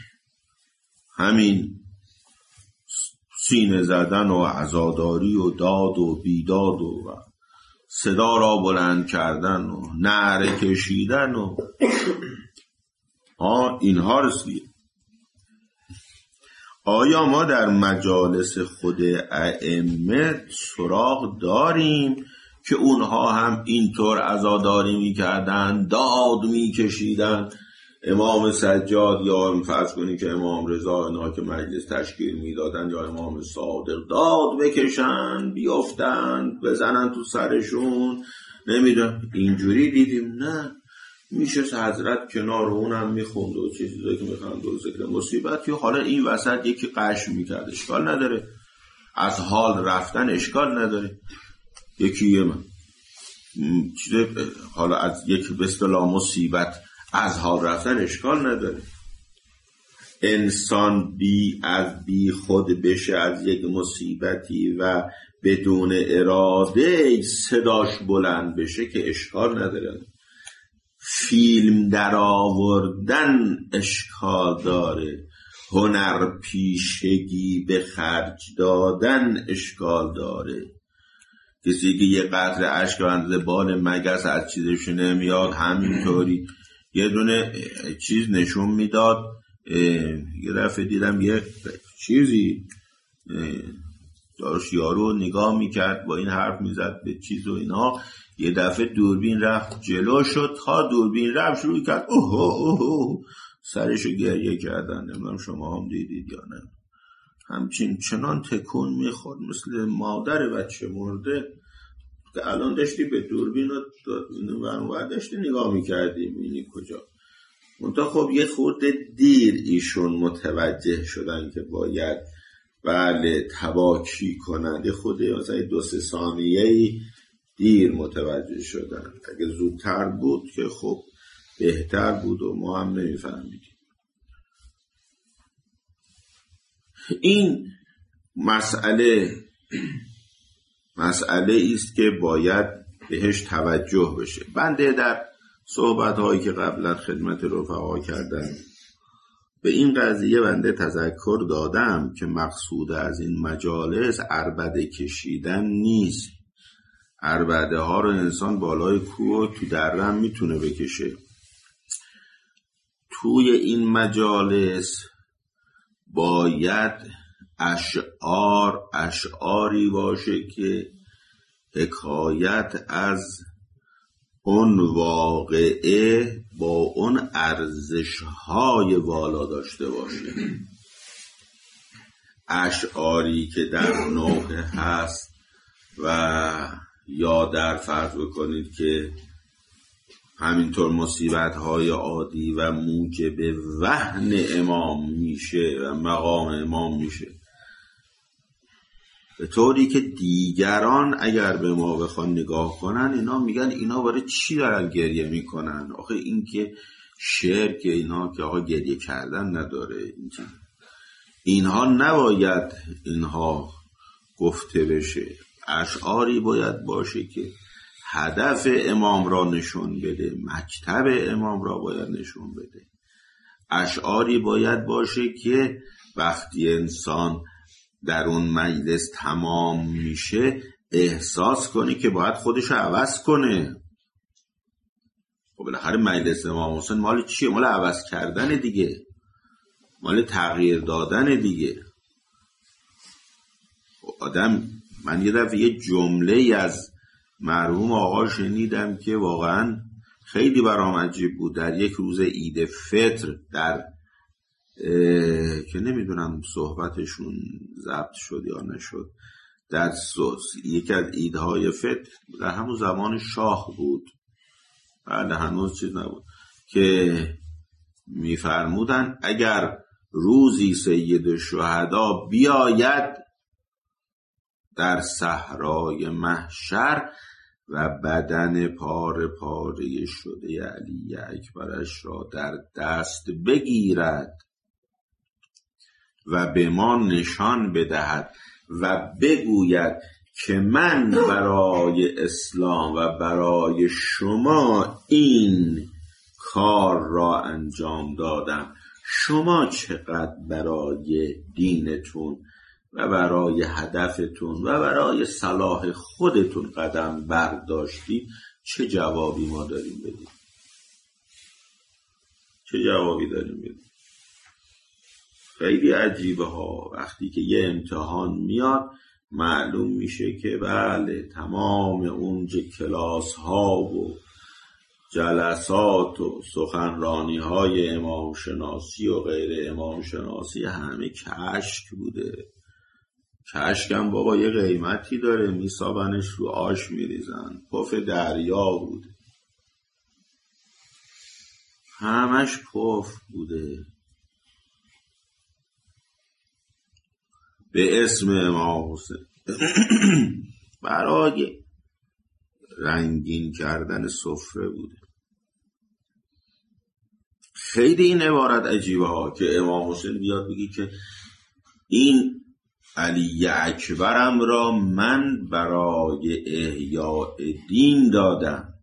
[SPEAKER 1] همین سینه زدن و عزاداری و داد و بیداد و صدا را بلند کردن و نعره کشیدن و اینها رسید. آیا ما در مجالس خود ائمه سراغ داریم که اونها هم اینطور عزاداری میکردن، داد میکشیدن؟ امام سجاد یا فرض کنید که امام رضا اینا که مجلس تشکیل میدادن، یا امام صادق داد بکشن، بیافتن، بزنن تو سرشون، نمیدونم اینجوری دیدیم؟ نه، میشه حضرت کنار اونم میخوند و چیزایی که میخوند و ذکر مصیبت. یا حالا این وسط یکی قش میکرد، اشکال نداره، از حال رفتن اشکال نداره. یکی حالا از یک به اصطلاح مصیبت از حال رفتن اشکال نداره. انسان بی خود بشه از یک مصیبتی و بدون اراده صداش بلند بشه که اشکال نداره. فیلم در آوردن اشکال داره، هنر پیشگی به خرج دادن اشکال داره. کسی که یه قطره اشک بنده بال مگس از چیزش نمیاد، همینطوری یه دونه چیز نشون میداد. یه دفعه دیدم یه چیزی داشت یارو نگاه میکرد با این حرف میزد به چیز و اینا، یه دفعه دوربین رفت جلو شد، تا دوربین رفت شروع کرد اوه سرشو گریه کردن. نمیدونم شما هم دیدید یا نه. همچین چنان تکون میخورد مثل مادر بچه مرده که الان داشتی به دوربین و داشتی نگاه میکردی بینی کجا. منتها خب یه خورده دیر ایشون متوجه شدن که باید بله تواکی کنند. خود مثلا 2-3 ثانیه‌ای دیر متوجه شدن. اگه زودتر بود که خب بهتر بود و ما هم نمیفهمیدیم. این مسئله است که باید بهش توجه بشه. بنده در صحبت‌هایی که قبلا خدمت رفقا کردم به این قضیه بنده تذکر دادم که مقصود از این مجالس عربده کشیدن نیست. عربده ها رو انسان بالای کوه تو درم میتونه بکشه. توی این مجالس باید اشعاری باشه که حکایت از اون واقعه با اون ارزش‌های والا داشته باشه. اشعاری که در نوحه هست و یا در فرض بکنید که همینطور مصیبت‌های عادی و موجب وهن امام میشه و مقام امام میشه، به طوری که دیگران اگر به ما بخوان نگاه کنن اینا میگن اینا برای چی دارن گریه میکنن؟ آخه این که شعر که اینا که آقا گریه کردن نداره، اینها نباید اینها گفته بشه. اشعاری باید باشه که هدف امام را نشون بده، مکتب امام را باید نشون بده. اشعاری باید باشه که وقتی انسان در اون مجلس تمام میشه احساس کنه که باید خودش رو عوض کنه. خب بالاخره مجلس امام حسین مال چیه؟ مال عوض کردن دیگه، مال تغییر دادن دیگه. آدم، من یه دفعه یه جمله از مرحوم آقا شنیدم که واقعا خیلی برام عجیب بود. در یک روز عید فطر، در که نمیدونم صحبتشون ضبط شد یا نشد، در یکی از عیدهای فطر در همون زمان شاه بود، بعد هنوز چیز نبود، که میفرمودن اگر روزی سید الشهدا بیاید در صحرای محشر و بدن پاره پاره شده علی اکبرش را در دست بگیرد و به ما نشان بدهد و بگوید که من برای اسلام و برای شما این کار را انجام دادم، شما چقدر برای دینتون و برای هدفتون و برای صلاح خودتون قدم برداشتید، چه جوابی ما داریم بدیم؟ چه جوابی داریم بدیم؟ خیلی عجیبه ها. وقتی که یه امتحان میاد معلوم میشه که بله تمام اون کلاس ها و جلسات و سخنرانی های امام شناسی و غیر امام شناسی همه کشک بوده. کشکم بابا یه قیمتی داره، میسابنش رو آش میریزن، پف دریا بوده، همش پف بوده. به اسم امام حسین برای رنگین کردن سفره بوده. خیلی این عبارت عجیبه ها که امام حسین بیاد بگی که این علی اکبرم را من برای احیاء دین دادم،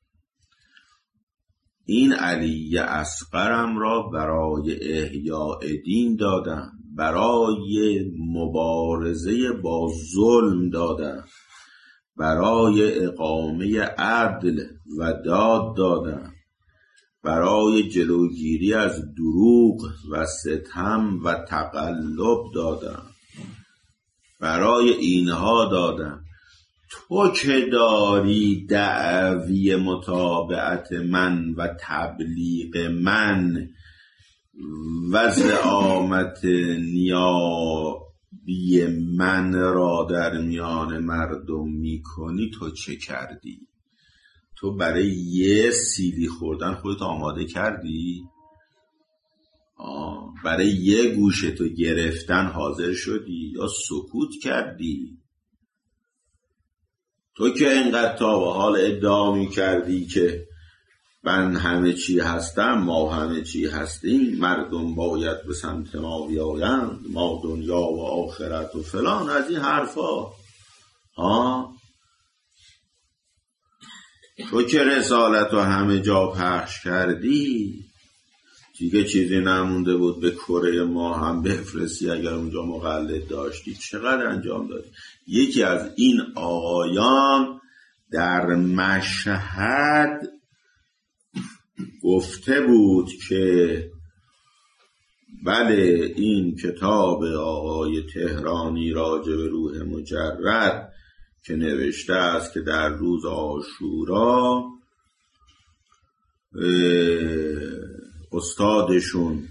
[SPEAKER 1] این علی اصغرم را برای احیاء دین دادم، برای مبارزه با ظلم دادم، برای اقامه عدل و داد دادم، برای جلوگیری از دروغ و ستم و تقلب دادم، برای اینها دادم. تو که داری دعوی متابعت من و تبلیغ من و زعامت نیابی من را در میان مردم میکنی، تو چه کردی؟ تو برای یه سیلی خوردن خودت آماده کردی؟ برای یه گوشتو گرفتن حاضر شدی یا سکوت کردی؟ تو که اینقدر تا به حال ادعا می کردی که من همه چی هستم، ما همه چی هستیم، مردم باید به سمت ما بیایند، ما دنیا و آخرت و فلان، از این حرفا. تو که رسالت رو همه جا پخش کردی، دیگه چیزی نمونده بود به کره ما هم بفرستی اگر اونجا مقلد داشتی. چقدر انجام دادی؟ یکی از این آقایان در مشهد گفته بود که بله این کتاب آقای تهرانی راجع به روح مجرد که نوشته است که در روز عاشورا استادشون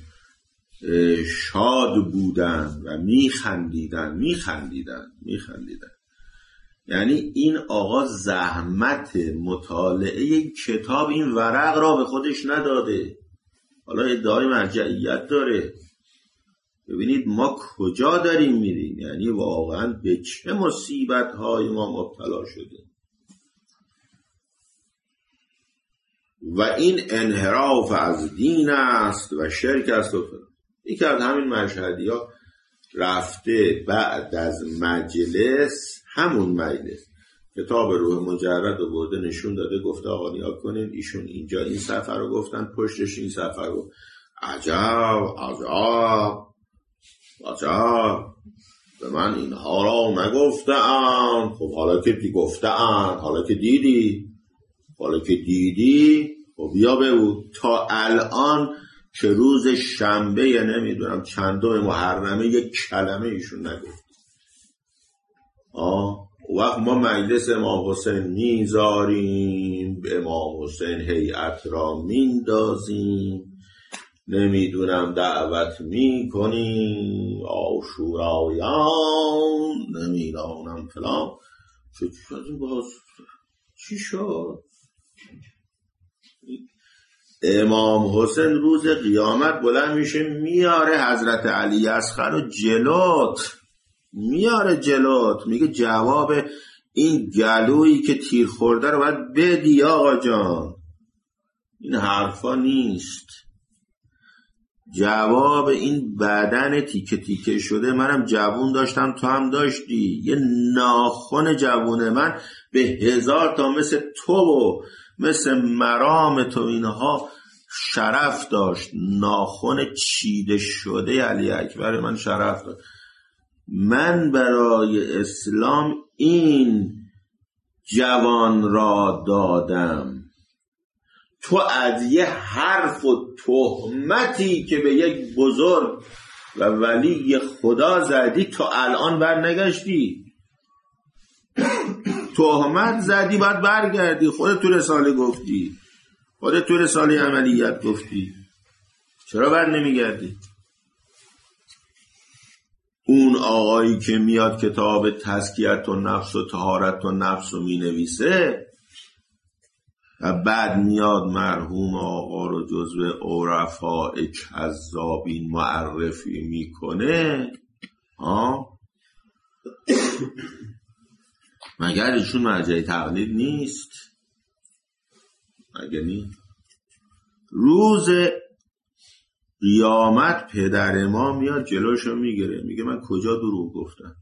[SPEAKER 1] شاد بودن و میخندیدن. یعنی این آقا زحمت مطالعه کتاب این ورق را به خودش نداده، حالا ادعای مرجعیت داره. ببینید ما کجا داریم میریم، یعنی واقعا به چه مصیبت های ما مبتلا شده. و این انحراف از دین است و شرک است. یکی از همین مشهدی ها رفته بعد از مجلس، همون مجلس کتاب روح مجرد رو برده نشون داده، گفته آقا نیا کنین ایشون اینجا این صفحه رو گفتن، پشتش این صفحه رو. عجب عجب عجب، به من اینها را نگفتن. خب حالا که گفتن، حالا که دیدی خب بیا بگو. تا الان که روز شنبه نمیدونم چندم محرمه یک کلمه ایشون نگفت. وقت ما مجلس امام حسین میذاریم، به امام حسین هیئت را میندازیم، نمیدونم دعوت میکنیم آشورایان، نمیدونم فلان. چی شد؟ امام حسین روز قیامت بلند میشه میاره حضرت علی اصغر رو جلوت، میاره جلوت، میگه جواب این گلویی که تیر خورده رو باید بدی آقا جان. این حرفا نیست. جواب این بدن تیکه تیکه شده، منم جوون داشتم تو هم داشتی، یه ناخن جوونه من به 1000 تا مثل تو و مثل مرام تو اینها شرف داشت. ناخن چیده شده علی اکبر من شرف داشت. من برای اسلام این جوان را دادم. تو از یه حرف و تهمتی که به یک بزرگ و ولی خدا زدی تو الان برنگشتی. تهمت زدی باید برگردی. خودت تو رساله گفتی، خودت تو رساله عملیات گفتی، چرا بر نمیگردی؟ اون آقایی که میاد کتاب تزکیت و نفس و طهارت و نفس رو می نویسه و بعد میاد مرحوم آقا رو جزو عرفاء کذابین معرفی میکنه، مگر ایشون مرجع تقلید نیست؟ مگر نیست؟ روز قیامت پدر ما میاد جلوشو میگیره، میگه من کجا دروغ گفتم؟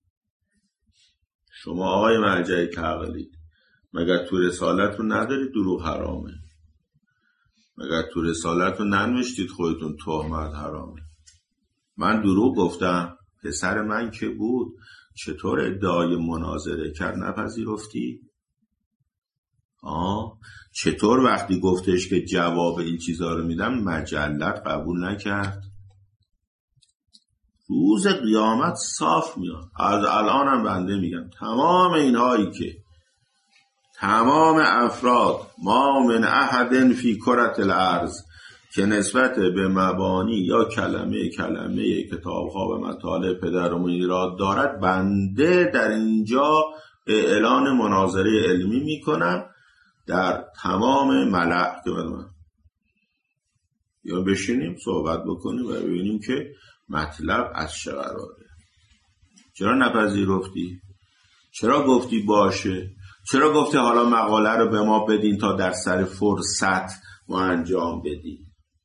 [SPEAKER 1] شما آقای مرجع تقلید مگر تو رسالتون ندارید دروغ حرامه؟ مگر تو رسالتون ننوشتید خودتون تهمت حرامه؟ من دروغ گفتم؟ پسر من که بود چطور ادعای مناظره کرد نپذیرفتی؟ چطور وقتی گفتش که جواب این چیزها رو میدم مجلت قبول نکرد؟ روز قیامت صاف میاد. از الانم بنده میگم تمام اینهایی که تمام افراد ما من احد فی کرة الارض که نسبت به مبانی یا کلمه کتاب‌ها و مطالب پدرمون ایراد دارد، بنده در اینجا اعلان مناظره علمی میکنم در تمام ملأ که من یا بشینیم صحبت بکنیم و ببینیم که مطلب از چه قراره. چرا نپذیرفتی؟ چرا گفتی باشه؟ چرا گفتی حالا مقاله رو به ما بدین تا در سر فرصت ما انجام بدیم؟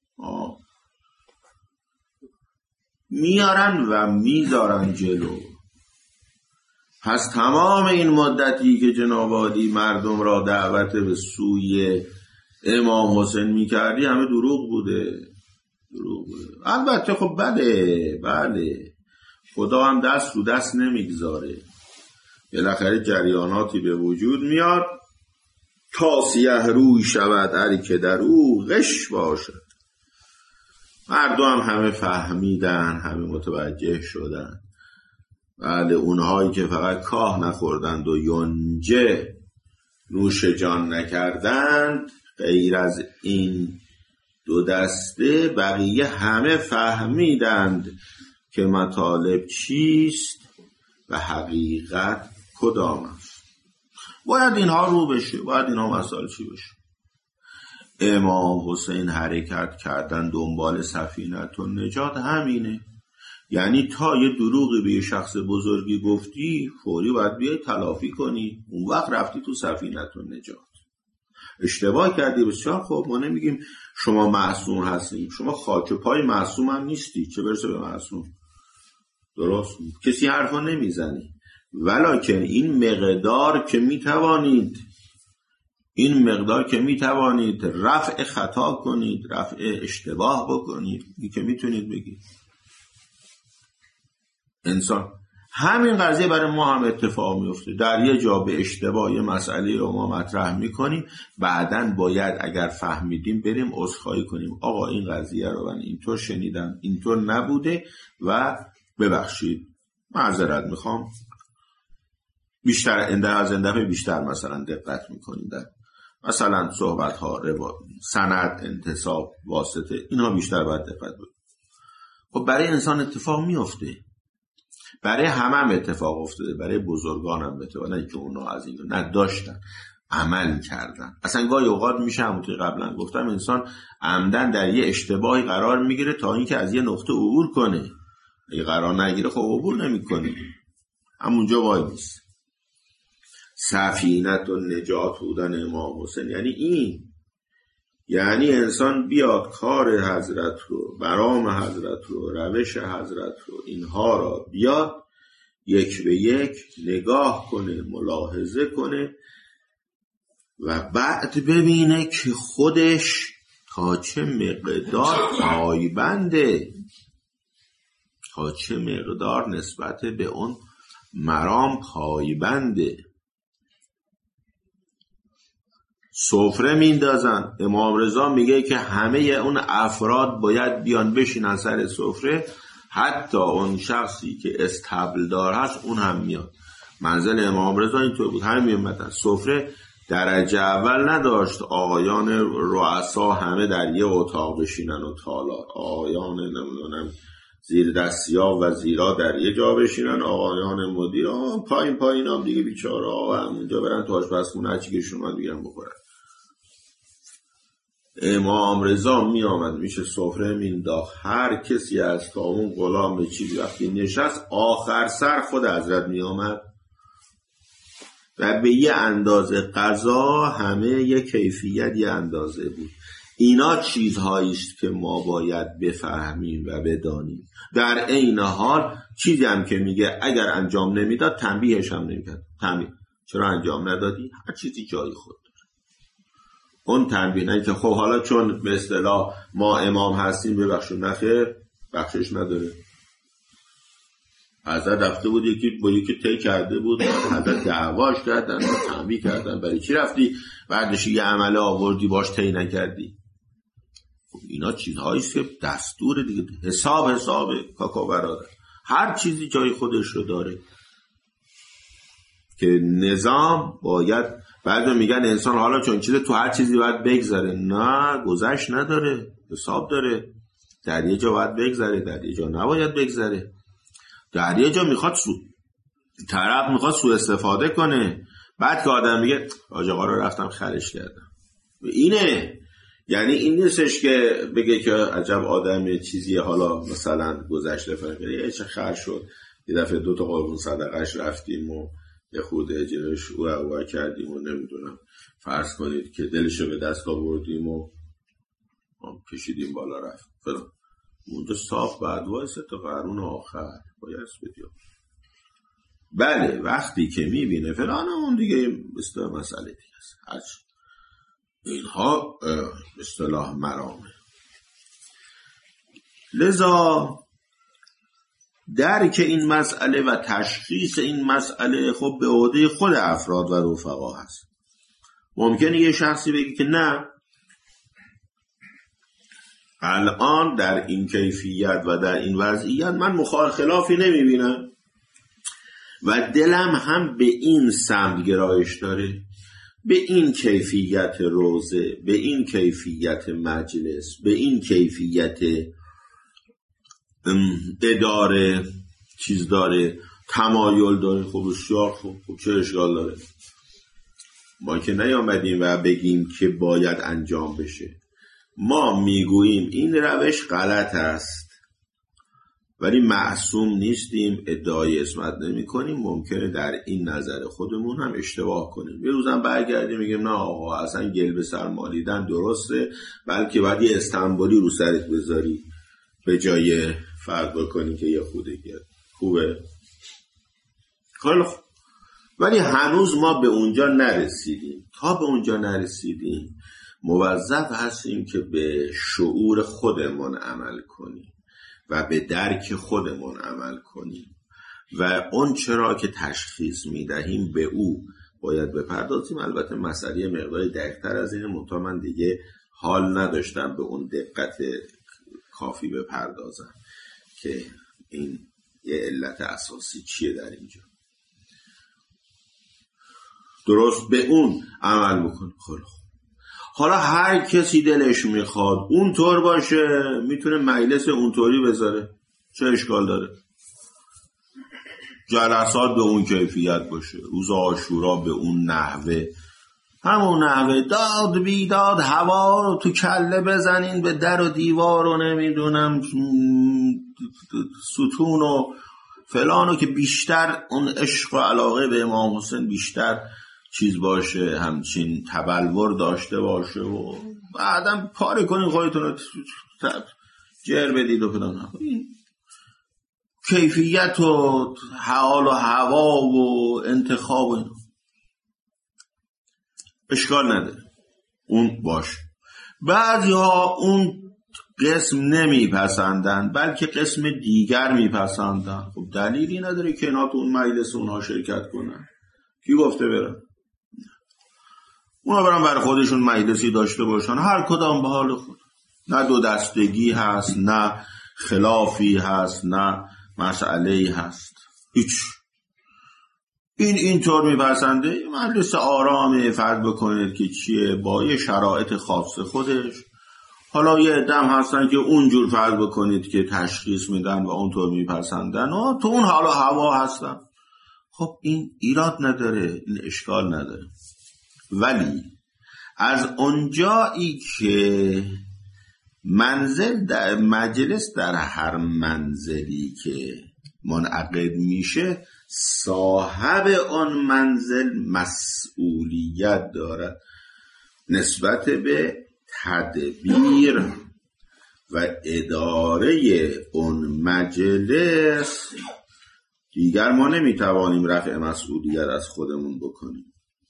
[SPEAKER 1] میارن و میذارن جلو. پس تمام این مدتی که جناب عالی مردم را دعوت به سوی امام حسین میکردی همه دروغ بوده. البته خب بله خدا هم دست رو دست نمیگذاره، بالاخره جریاناتی به وجود میاد تا سیه روی شود هری که در او غش باشد. مردم همه فهمیدن، همه متوجه شدن. بله اونهایی که فقط کاه نخوردند و یونجه نوش جان نکردند، غیر از این دو دسته بقیه همه فهمیدند که مطالب چیست و حقیقت کدام است. باید اینها رو بشه، باید اینها مسائل چی بشه. امام حسین حرکت کردن دنبال سفینه النجات همینه. یعنی تا یه دروغی به یه شخص بزرگی گفتی فوری باید بیای تلافی کنی، اون وقت رفتی تو سفینه النجات. اشتباه کردی بسیار خوب، ما نمیگیم شما معصوم هستیم، شما خاک پای معصوم هم نیستی، چه برسه به معصوم. درست کسی حرفا نمیزنی، ولکن این مقدار که میتوانید رفع خطا کنید، رفع اشتباه بکنید، این که میتونید بگید. انسان همین قضیه برای ما هم اتفاق میفته. در یه جا به اشتباه یه مسئله رو ما مطرح میکنیم، بعدن باید اگر فهمیدیم بریم عذرخواهی کنیم، آقا این قضیه رو من اینطور شنیدم، اینطور نبوده و ببخشید، معذرت میخوام. بیشتر از این دفعه بیشتر مثلا دقت میکنیم در مثلا صحبت ها، سند، انتساب، واسطه، اینها بیشتر باید دقت بکنیم. خب برای انسان اتفاق میفته، برای هم اتفاق افتاده، برای بزرگان هم اتفاق، نه که اونا از این نداشتن، عمل کردن. اصلا گاهی اوقات میشه همونطور قبلا گفتم انسان عمدن در یه اشتباهی قرار میگیره تا اینکه از یه نقطه عبور کنه. اگه قرار نگیره خب عبور نمیکنه، همونجا وای میسه. سفینت و نجات بودن امام حسین یعنی این، یعنی انسان بیاد کار حضرت رو، برام حضرت رو، روش حضرت رو، اینها را بیاد یک به یک نگاه کنه، ملاحظه کنه و بعد ببینه که خودش تا چه مقدار پایبنده، تا چه مقدار نسبت به اون مرام پایبنده. سفره میندازن، امام رضا میگه که همه اون افراد باید بیان بشینن سر سفره، حتی اون شخصی که استبلدار هست اون هم میاد. منزل امام رضا اینطور بود، همه میومدن سفره. درجه اول نداشت آقایان رؤسا همه در یه اتاق بشینن و تالار، آقایان نمیدونم زیر دستیار و وزیرا در یه جا بشینن، آقایان مدیر پایین هم دیگه بیچاره همونجا برن تو آشپزخونه هرچی که شما دیگه بخورن. امام رضا می آمد میشه سفره مینداخت، هر کسی از تا اون غلام چیزی وقتی نشست آخر سر خود حضرت می آمد و به یه اندازه غذا همه یه کیفیت یه اندازه بود. اینا چیزهاییست که ما باید بفهمیم و بدانیم. در عین حال چیزی هم که میگه اگر انجام نمیداد تنبیهش هم نمیکرد. تنبیه چرا انجام ندادی؟ هر چیزی جای خود داره. اون تنبیه نه که خب حالا چون به اصطلاح ما امام هستیم ببخشید، نخیر، بخشش نداره. حضرت رفته بود یکی طی کرده بود، حضرت دعواش کردن و تنبیه کردن برای چی رفتی بعدش یه عمله آوردی باش طی نکردی. خب اینا چیزهاییست که دستور دیگه، حساب کاکا برادر، هر چیزی جای خودش رو داره که نظام باید. بعد میگن انسان حالا چون چیزه تو هر چیزی باید بگذره، نه، گذشت نداره، حساب داره. در یه جا باید بگذره، در یه جا نباید بگذره. در یه جا میخواد طرف میخواد سوء استفاده کنه، بعد که آدم میگه حاج آقا رو رفتم خرش کردم. اینه، یعنی این نیستش که بگه که عجب آدم چیزیه، حالا مثلا گذشته فرقه چه خر شد، یه دفعه 2 تا قربون صدقش رفتیم و یه خود اجرش او کردیم و نمیدونم فرض کنید که دلشو به دست آوردیم و کشیدیم بالا رفت فلان. اونجا صاف بعد وایسه تا قرون آخر باید بدیم. بله وقتی که میبینه فلان اون دیگه بسته مسئله دیگه است. اینها اصطلاح مرامه. لذا درک این مسئله و تشخیص این مسئله خب به عهده خود افراد و رفقا هست. ممکنه یه شخصی بگه که نه، الان در این کیفیت و در این وضعیت من خلافی نمیبینم و دلم هم به این سمت گرایش داره، به این کیفیت روزه، به این کیفیت مجلس، به این کیفیت اداره چیز داره، تمایل داره. خب بسیار خوب، چه اشکال داره؟ ما که نیامدیم و بگیم که باید انجام بشه، ما میگوییم این روش غلط است ولی معصوم نیستیم، ادعای عصمت نمی کنیم. ممکنه در این نظر خودمون هم اشتباه کنیم، یه روزم برگردیم میگیم نه آقا اصلا گل به سر مالیدن درسته، بلکه باید یه استنبولی رو سرت بذاری به جای فرق بکنی که یه خودگی خوبه. خیلی خوب، ولی هنوز ما به اونجا نرسیدیم. تا به اونجا نرسیدیم موظف هستیم که به شعور خودمون عمل کنیم و به درک خودمون عمل کنیم و اون چرا که تشخیص میدهیم به او باید بپردازیم. البته مسئله مقداری دقیق‌تر از اینه، منتها من دیگه حال نداشتم به اون دقت کافی بپردازم که این یه علت اساسی چیه در اینجا. درست به اون عمل بکن. حالا هر کسی دلش میخواد اونطور باشه میتونه مجلس اونطوری بذاره، چه اشکال داره؟ جلسات به اون کیفیت باشه، روز عاشورا به اون نحوه، همون نحوه، داد بیداد هوا رو تو کله بزنین به در و دیوار و نمیدونم ستون و فلانو که بیشتر اون عشق و علاقه به امام حسین بیشتر چیز باشه، همچین تبلور داشته باشه و بعدم پاره کنین خودتون رو جر بدید و فلان. این کیفیت و حال و هوا و انتخاب و اینا اشکال نداره، اون باشه. بعضی ها اون قسم نمیپسندن بلکه قسم دیگر میپسندن. خب دلیلی نداره که اینا تو اون مجلس اونها شرکت کنن. کی گفته برن؟ اونا برن برای خودشون مجلسی داشته باشن، هر کدام به حال خود. نه دو دستگی هست، نه خلافی هست، نه مسئله‌ای هست، هیچ. این اینطور میپسنده مجلس آرامه، فرض بکنید که چیه، با یه شرایط خاص خودش. حالا یه عدم هستن که اونجور فرض بکنید که تشخیص میدن و اونطور میپسندن و تو اون حال و هوا هستن. خب این ایراد نداره، این اشکال نداره. ولی از اونجایی که منزل در مجلس در هر منزلی که منعقد میشه صاحب آن منزل مسئولیت دارد نسبت به تدبیر و اداره اون مجلس. دیگر ما نمیتوانیم رفع مسئولیت از خودمون بکنیم.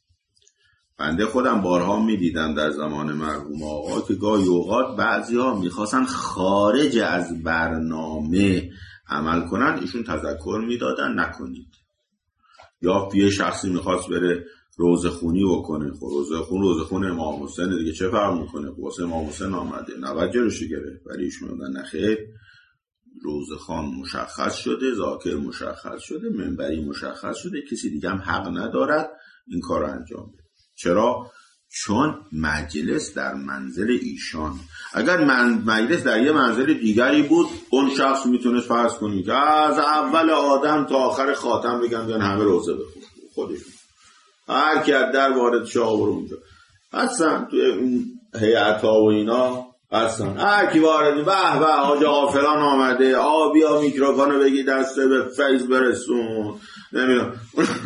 [SPEAKER 1] بنده خودم بارها میدیدم در زمان مرحوم آقا که گاهی اوقات بعضی ها میخواستن خارج از برنامه عمل کنن، ایشون تذکر میدادن نکنید. یا یه شخصی میخواست بره روزه خونی بکنه، خب روزه خون امام حسین دیگه چه فرق میکنه؟ واسه امام حسین آمده 90 جلوشی گرفت، ولی ایشون میگن نخیر، روزه خان مشخص شده، ذاکر مشخص شده، منبری مشخص شده، کسی دیگه هم حق ندارد این کار رو انجام بده. چرا؟ چون مجلس در منزل ایشان. اگر مجلس در یه منزل دیگری بود اون شخص میتونست فرض کنی که از اول آدم تا آخر خاتم بگن بیان همه روزه بخون خودشون، هر کی از در وارد شه آور اونجا هستن توی این هیئت‌ها و اینا هستن، هر کی واردی به به حاج آقا فلان آمده، آقا بیا میکروفونو بگی دسته به فیض برسون، نمیدونم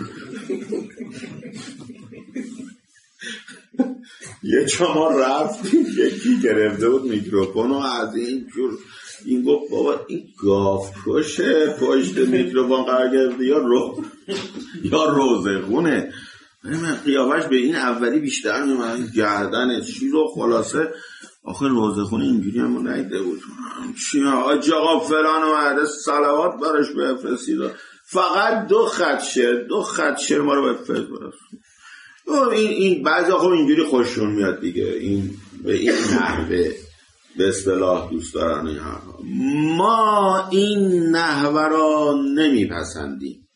[SPEAKER 1] یه چما رفتیم یکی گرفته بود میکروفونو از این جور، این گفت بابا این گاف کشه پشت میکروفون قرار گرفته یا روزه خونه. من قیافش به این اولی بیشتر میمونه، گردن چیز و خلاصه آخه روزه خونه اینجوری هم نیده بود. چی آج آقا فلان اومده صلوات براش بفرستید، فقط دو خط شعر ما رو بفرست براش. این بعضی آخه اینجوری خوششون میاد دیگه، این به این نحوه به اصطلاح دوست دارن این حرفا. ما این نحوه را نمیپسندیم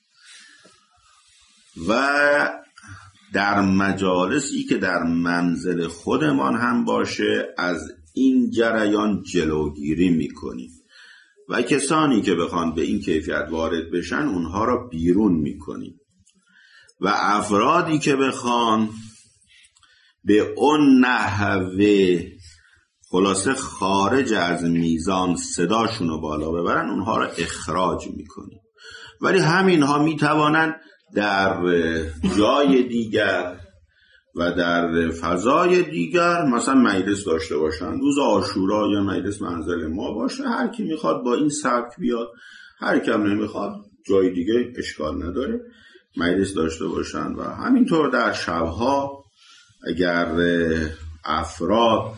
[SPEAKER 1] و در مجالسی که در منزل خودمان هم باشه از این جریان جلوگیری میکنیم و کسانی که بخوان به این کیفیت وارد بشن اونها را بیرون میکنیم و افرادی که بخوان به اون نحوه خلاصه خارج از میزان صداشون رو بالا ببرن اونها را اخراج میکنیم. ولی همینها میتوانن در جای دیگر و در فضای دیگر مثلا مجلس داشته باشن، روز عاشورا یا مجلس منزل ما باشه، هر کی میخواد با این سبک بیاد، هر کی هم نمیخواد جای دیگه اشکال نداره. مجلس داشته باشن و همینطور در شبها اگر افراد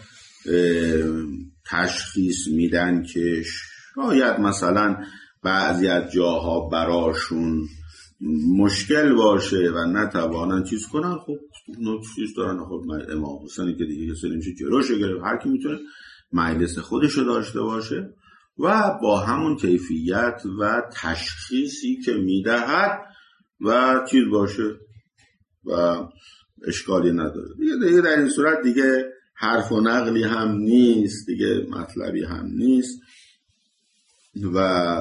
[SPEAKER 1] تشخیص میدن که شاید مثلا بعضی از جاها براشون مشکل باشه و نتوانن چیز کنن، خب چیز دارن. خب امام حسینی که دیگه کسی نمیشه جلوشو گرفت، هر کی میتونه مجلس خودشو داشته باشه و با همون کیفیت و تشخیصی که میدهد و چیز باشه و اشکالی نداره دیگه در این صورت دیگه حرف و نقلی هم نیست دیگه، مطلبی هم نیست و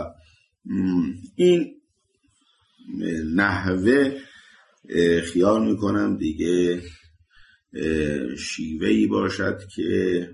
[SPEAKER 1] این نحوه خیال میکنم دیگه شیوهی باشد که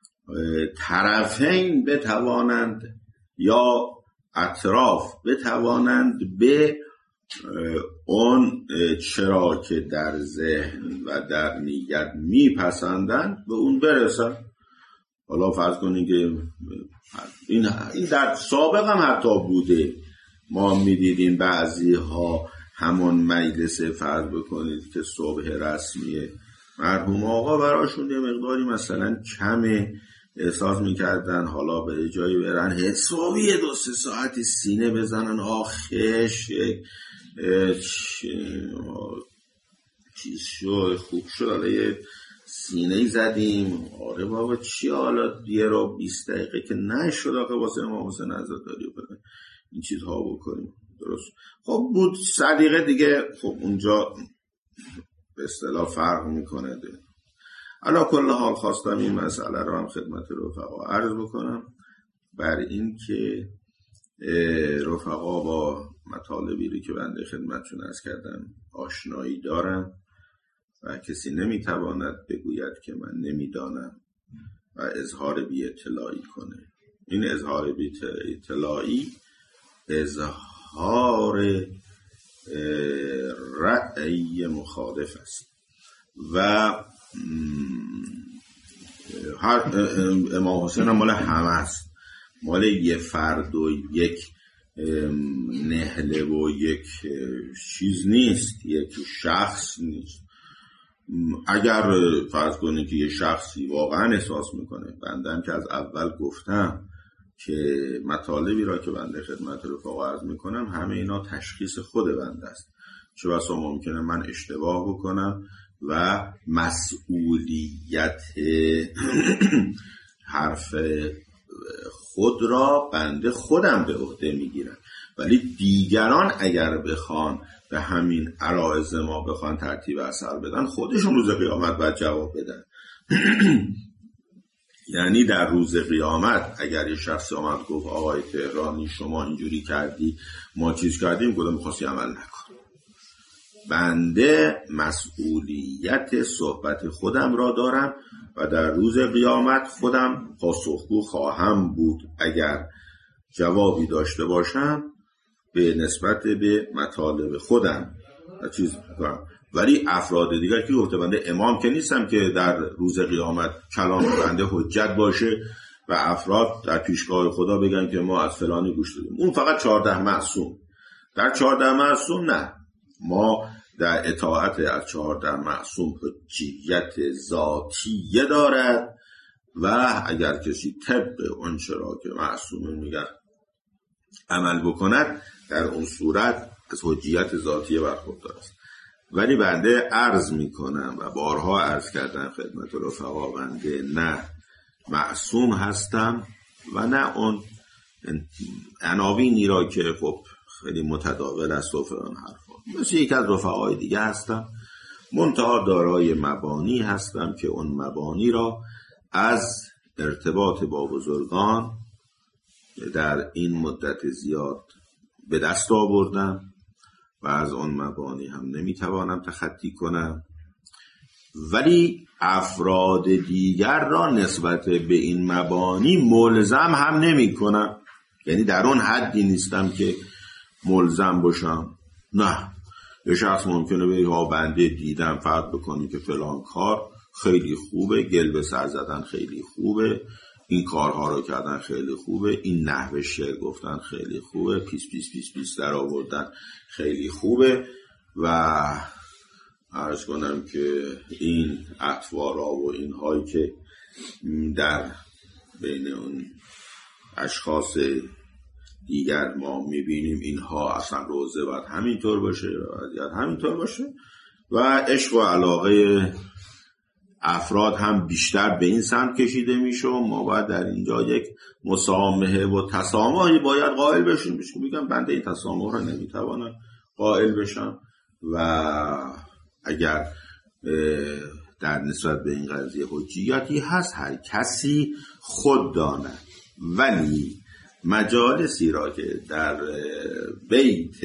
[SPEAKER 1] طرفین بتوانند یا اطراف بتوانند به اون چرا که در ذهن و در نیت میپسندند به اون برسن. حالا فرض کنید که این در سابق هم حتی بوده، ما میدیدیم بعضی ها همون مجلس فرض بکنید که صبح رسمی مرحوم آقا براشون یه مقداری مثلا کمه، احساس میکردن حالا به جایی برن حسابی 2-3 ساعتی سینه بزنن آخش چیز شو خوب شد حالا یه سینه زدیم، آره بابا چی حالا 20 دقیقه که نشد آخه واسه امام حسین عزاداری بده این چیزها بکنیم. درست خب بود صدیقه دیگه، خب اونجا به اصطلاح فرق میکنه ده. علا کل حال خواستم این مسئله رو هم خدمت رفقا عرض بکنم بر این که رفقا با مطالبی رو که بنده خدمتشون عرض کردم آشنایی دارم و کسی نمیتواند بگوید که من نمیدانم و اظهار بی اطلاعی کنه. این اظهار بی اطلاعی اظهار رأی مخالف است و هر امام حسین مال همه است، مال یه فرد و یک نهله و یک چیز نیست، یک شخص نیست. اگر فرض کنید که یه شخصی واقعا احساس میکنه، بنده هم که از اول گفتم که مطالبی را که بنده خدمت رفقا عرض میکنم همه اینا تشخیص خود بنده است، چه بسا ممکنه من اشتباه بکنم و مسئولیت حرف خود را بنده خودم به عهده میگیرم، ولی دیگران اگر بخوان به همین عرائض ما بخوان ترتیب اثر بدن خودشون روز قیامت باید جواب بدن. یعنی در روز قیامت اگر یه شخص آمد گفت آقای تهرانی شما اینجوری کردی ما چیز کردیم، گفتم میخواستی عمل نکن، بنده مسئولیت صحبت خودم را دارم و در روز قیامت خودم پاسخگو خواهم بود اگر جوابی داشته باشم به نسبت به مطالب خودم چیز میکنم. ولی افراد دیگر که گفته بنده امام که نیستم که در روز قیامت کلام بنده حجت باشه و افراد در پیشگاه خدا بگن که ما از فلانی گوش دادیم. اون فقط 14 معصوم، در 14 معصوم نه، ما در اطاعت از 14 معصوم حجیت ذاتیه دارد و اگر کسی طبق اون چرا که معصومه میگن عمل بکند در اون صورت از حجیت ذاتیه برخوردار است. ولی بنده عرض میکنم و بارها عرض کردم خدمت رفقا بنده نه معصوم هستم و نه اون عناوینی را که خب خیلی متداول است و فلان حرفا، مثل یک از رفقای دیگه هستم، منتها دارای مبانی هستم که اون مبانی را از ارتباط با بزرگان در این مدت زیاد به دست آوردم و از اون مبانی هم نمیتوانم تخطی کنم، ولی افراد دیگر را نسبت به این مبانی ملزم هم نمی کنم. یعنی در اون حدی نیستم که ملزم باشم. نه، یه شخص ممکنه بگه ها بنده دیدم فرض بکنیم که فلان کار خیلی خوبه، گل به سر زدن خیلی خوبه، این کارها رو کردن خیلی خوبه، این نحوه شعر گفتن خیلی خوبه، پیس پیس پیس پیس در آوردن خیلی خوبه و عرض کنم که این اطوارا و اینهایی که در بین اون اشخاص دیگر ما میبینیم، اینها اصلا روزه باید همینطور باشه و وضعیت همینطور باشه و عشق و علاقه افراد هم بیشتر به این سمت کشیده میشه. ما باید در اینجا یک مسامحه و تسامحی باید قائل بشیم. میگم بنده این تسامح رو نمیتوانم قائل بشم و اگر در نسبت به این قضیه حجیتی هست هر کسی خود داند، ولی مجالسی را که در بیت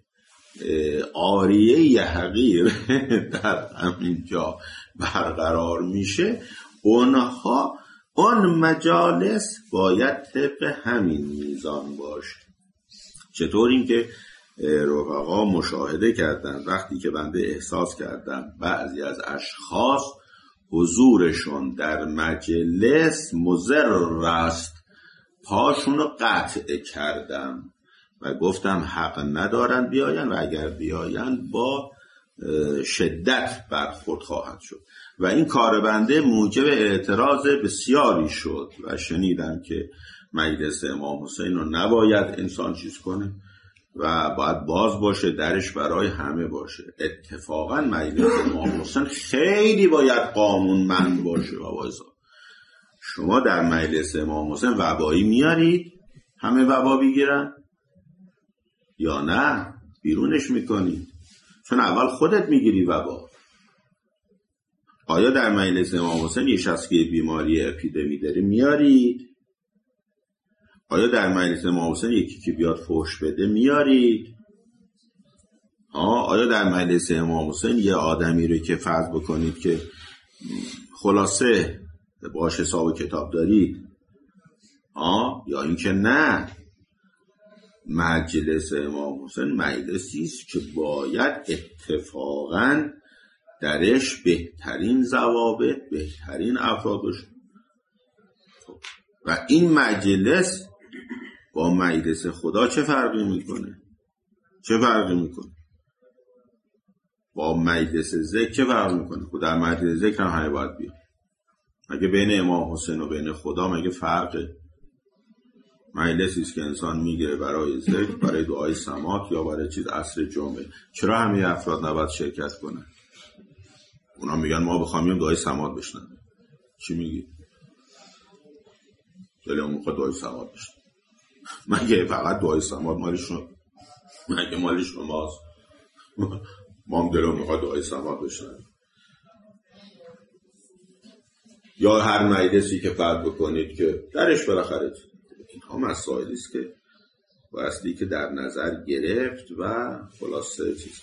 [SPEAKER 1] عاریه حقیر در همین جا برقرار میشه، اون مجالس باید طبق همین میزان باشه. چطور؟ این که رفقا مشاهده کردن وقتی که بنده احساس کردم بعضی از اشخاص حضورشون در مجلس مضر است، پاشون رو قطع کردم و گفتم حق ندارن بیاین و اگر بیاین با شدت برخورد خواهد شد و این کار بنده موجب اعتراض بسیاری شد و شنیدم که مجلس امام حسین رو نباید انسان چیز کنه و باید باز باشه، درش برای همه باشه. اتفاقا مجلس امام حسین خیلی باید قانونمند باشه. و شما در مجلس امام حسین وبایی میارید همه وبا بگیرن یا نه بیرونش میکنید؟ چون اول خودت میگیری وبا. آیا در مجلس امام حسین یه شخص که بیماری اپیدمی داره میارید؟ آیا در مجلس امام حسین یکی که بیاد فحش بده میارید؟ آیا در مجلس امام حسین یه آدمی رو که فرض بکنید که خلاصه باش حساب کتاب دارید یا اینکه نه؟ مجلس امام حسین مجلسی است که باید اتفاقاً درش بهترین ضوابط، بهترین افراد باشه و این مجلس با مجلس خدا چه فرقی میکنه؟ چه فرقی میکنه؟ با مجلس ذکر چه فرقی میکنه؟ خود در مجلس ذکر هم همه باید بیاد. مگه بین امام حسین و بین خدا مگه فرقه؟ مجلسی است که انسان میگیره برای ذکر، برای دعای سماعت یا برای چیز عصر جمعه. چرا همه افراد نباید شرکت کنن؟ اونا میگن ما بخوایم دعای سماعت بشنویم. چی میگی؟ دلمون میخواد دعای سماعت بشنویم. مگه فقط دعای سماعت مگه مال شماست؟ ما هم دلمون میخواد دعای سماعت بشنویم. یا هر مجلسی که فرض بکنید که درش بالاخره اینها مسائلی است که بایستی که در نظر گرفت و خلاصه چیز.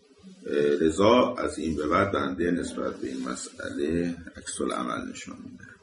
[SPEAKER 1] لذا از این به بعد بنده نسبت به این مسئله عکس العمل نشان میده.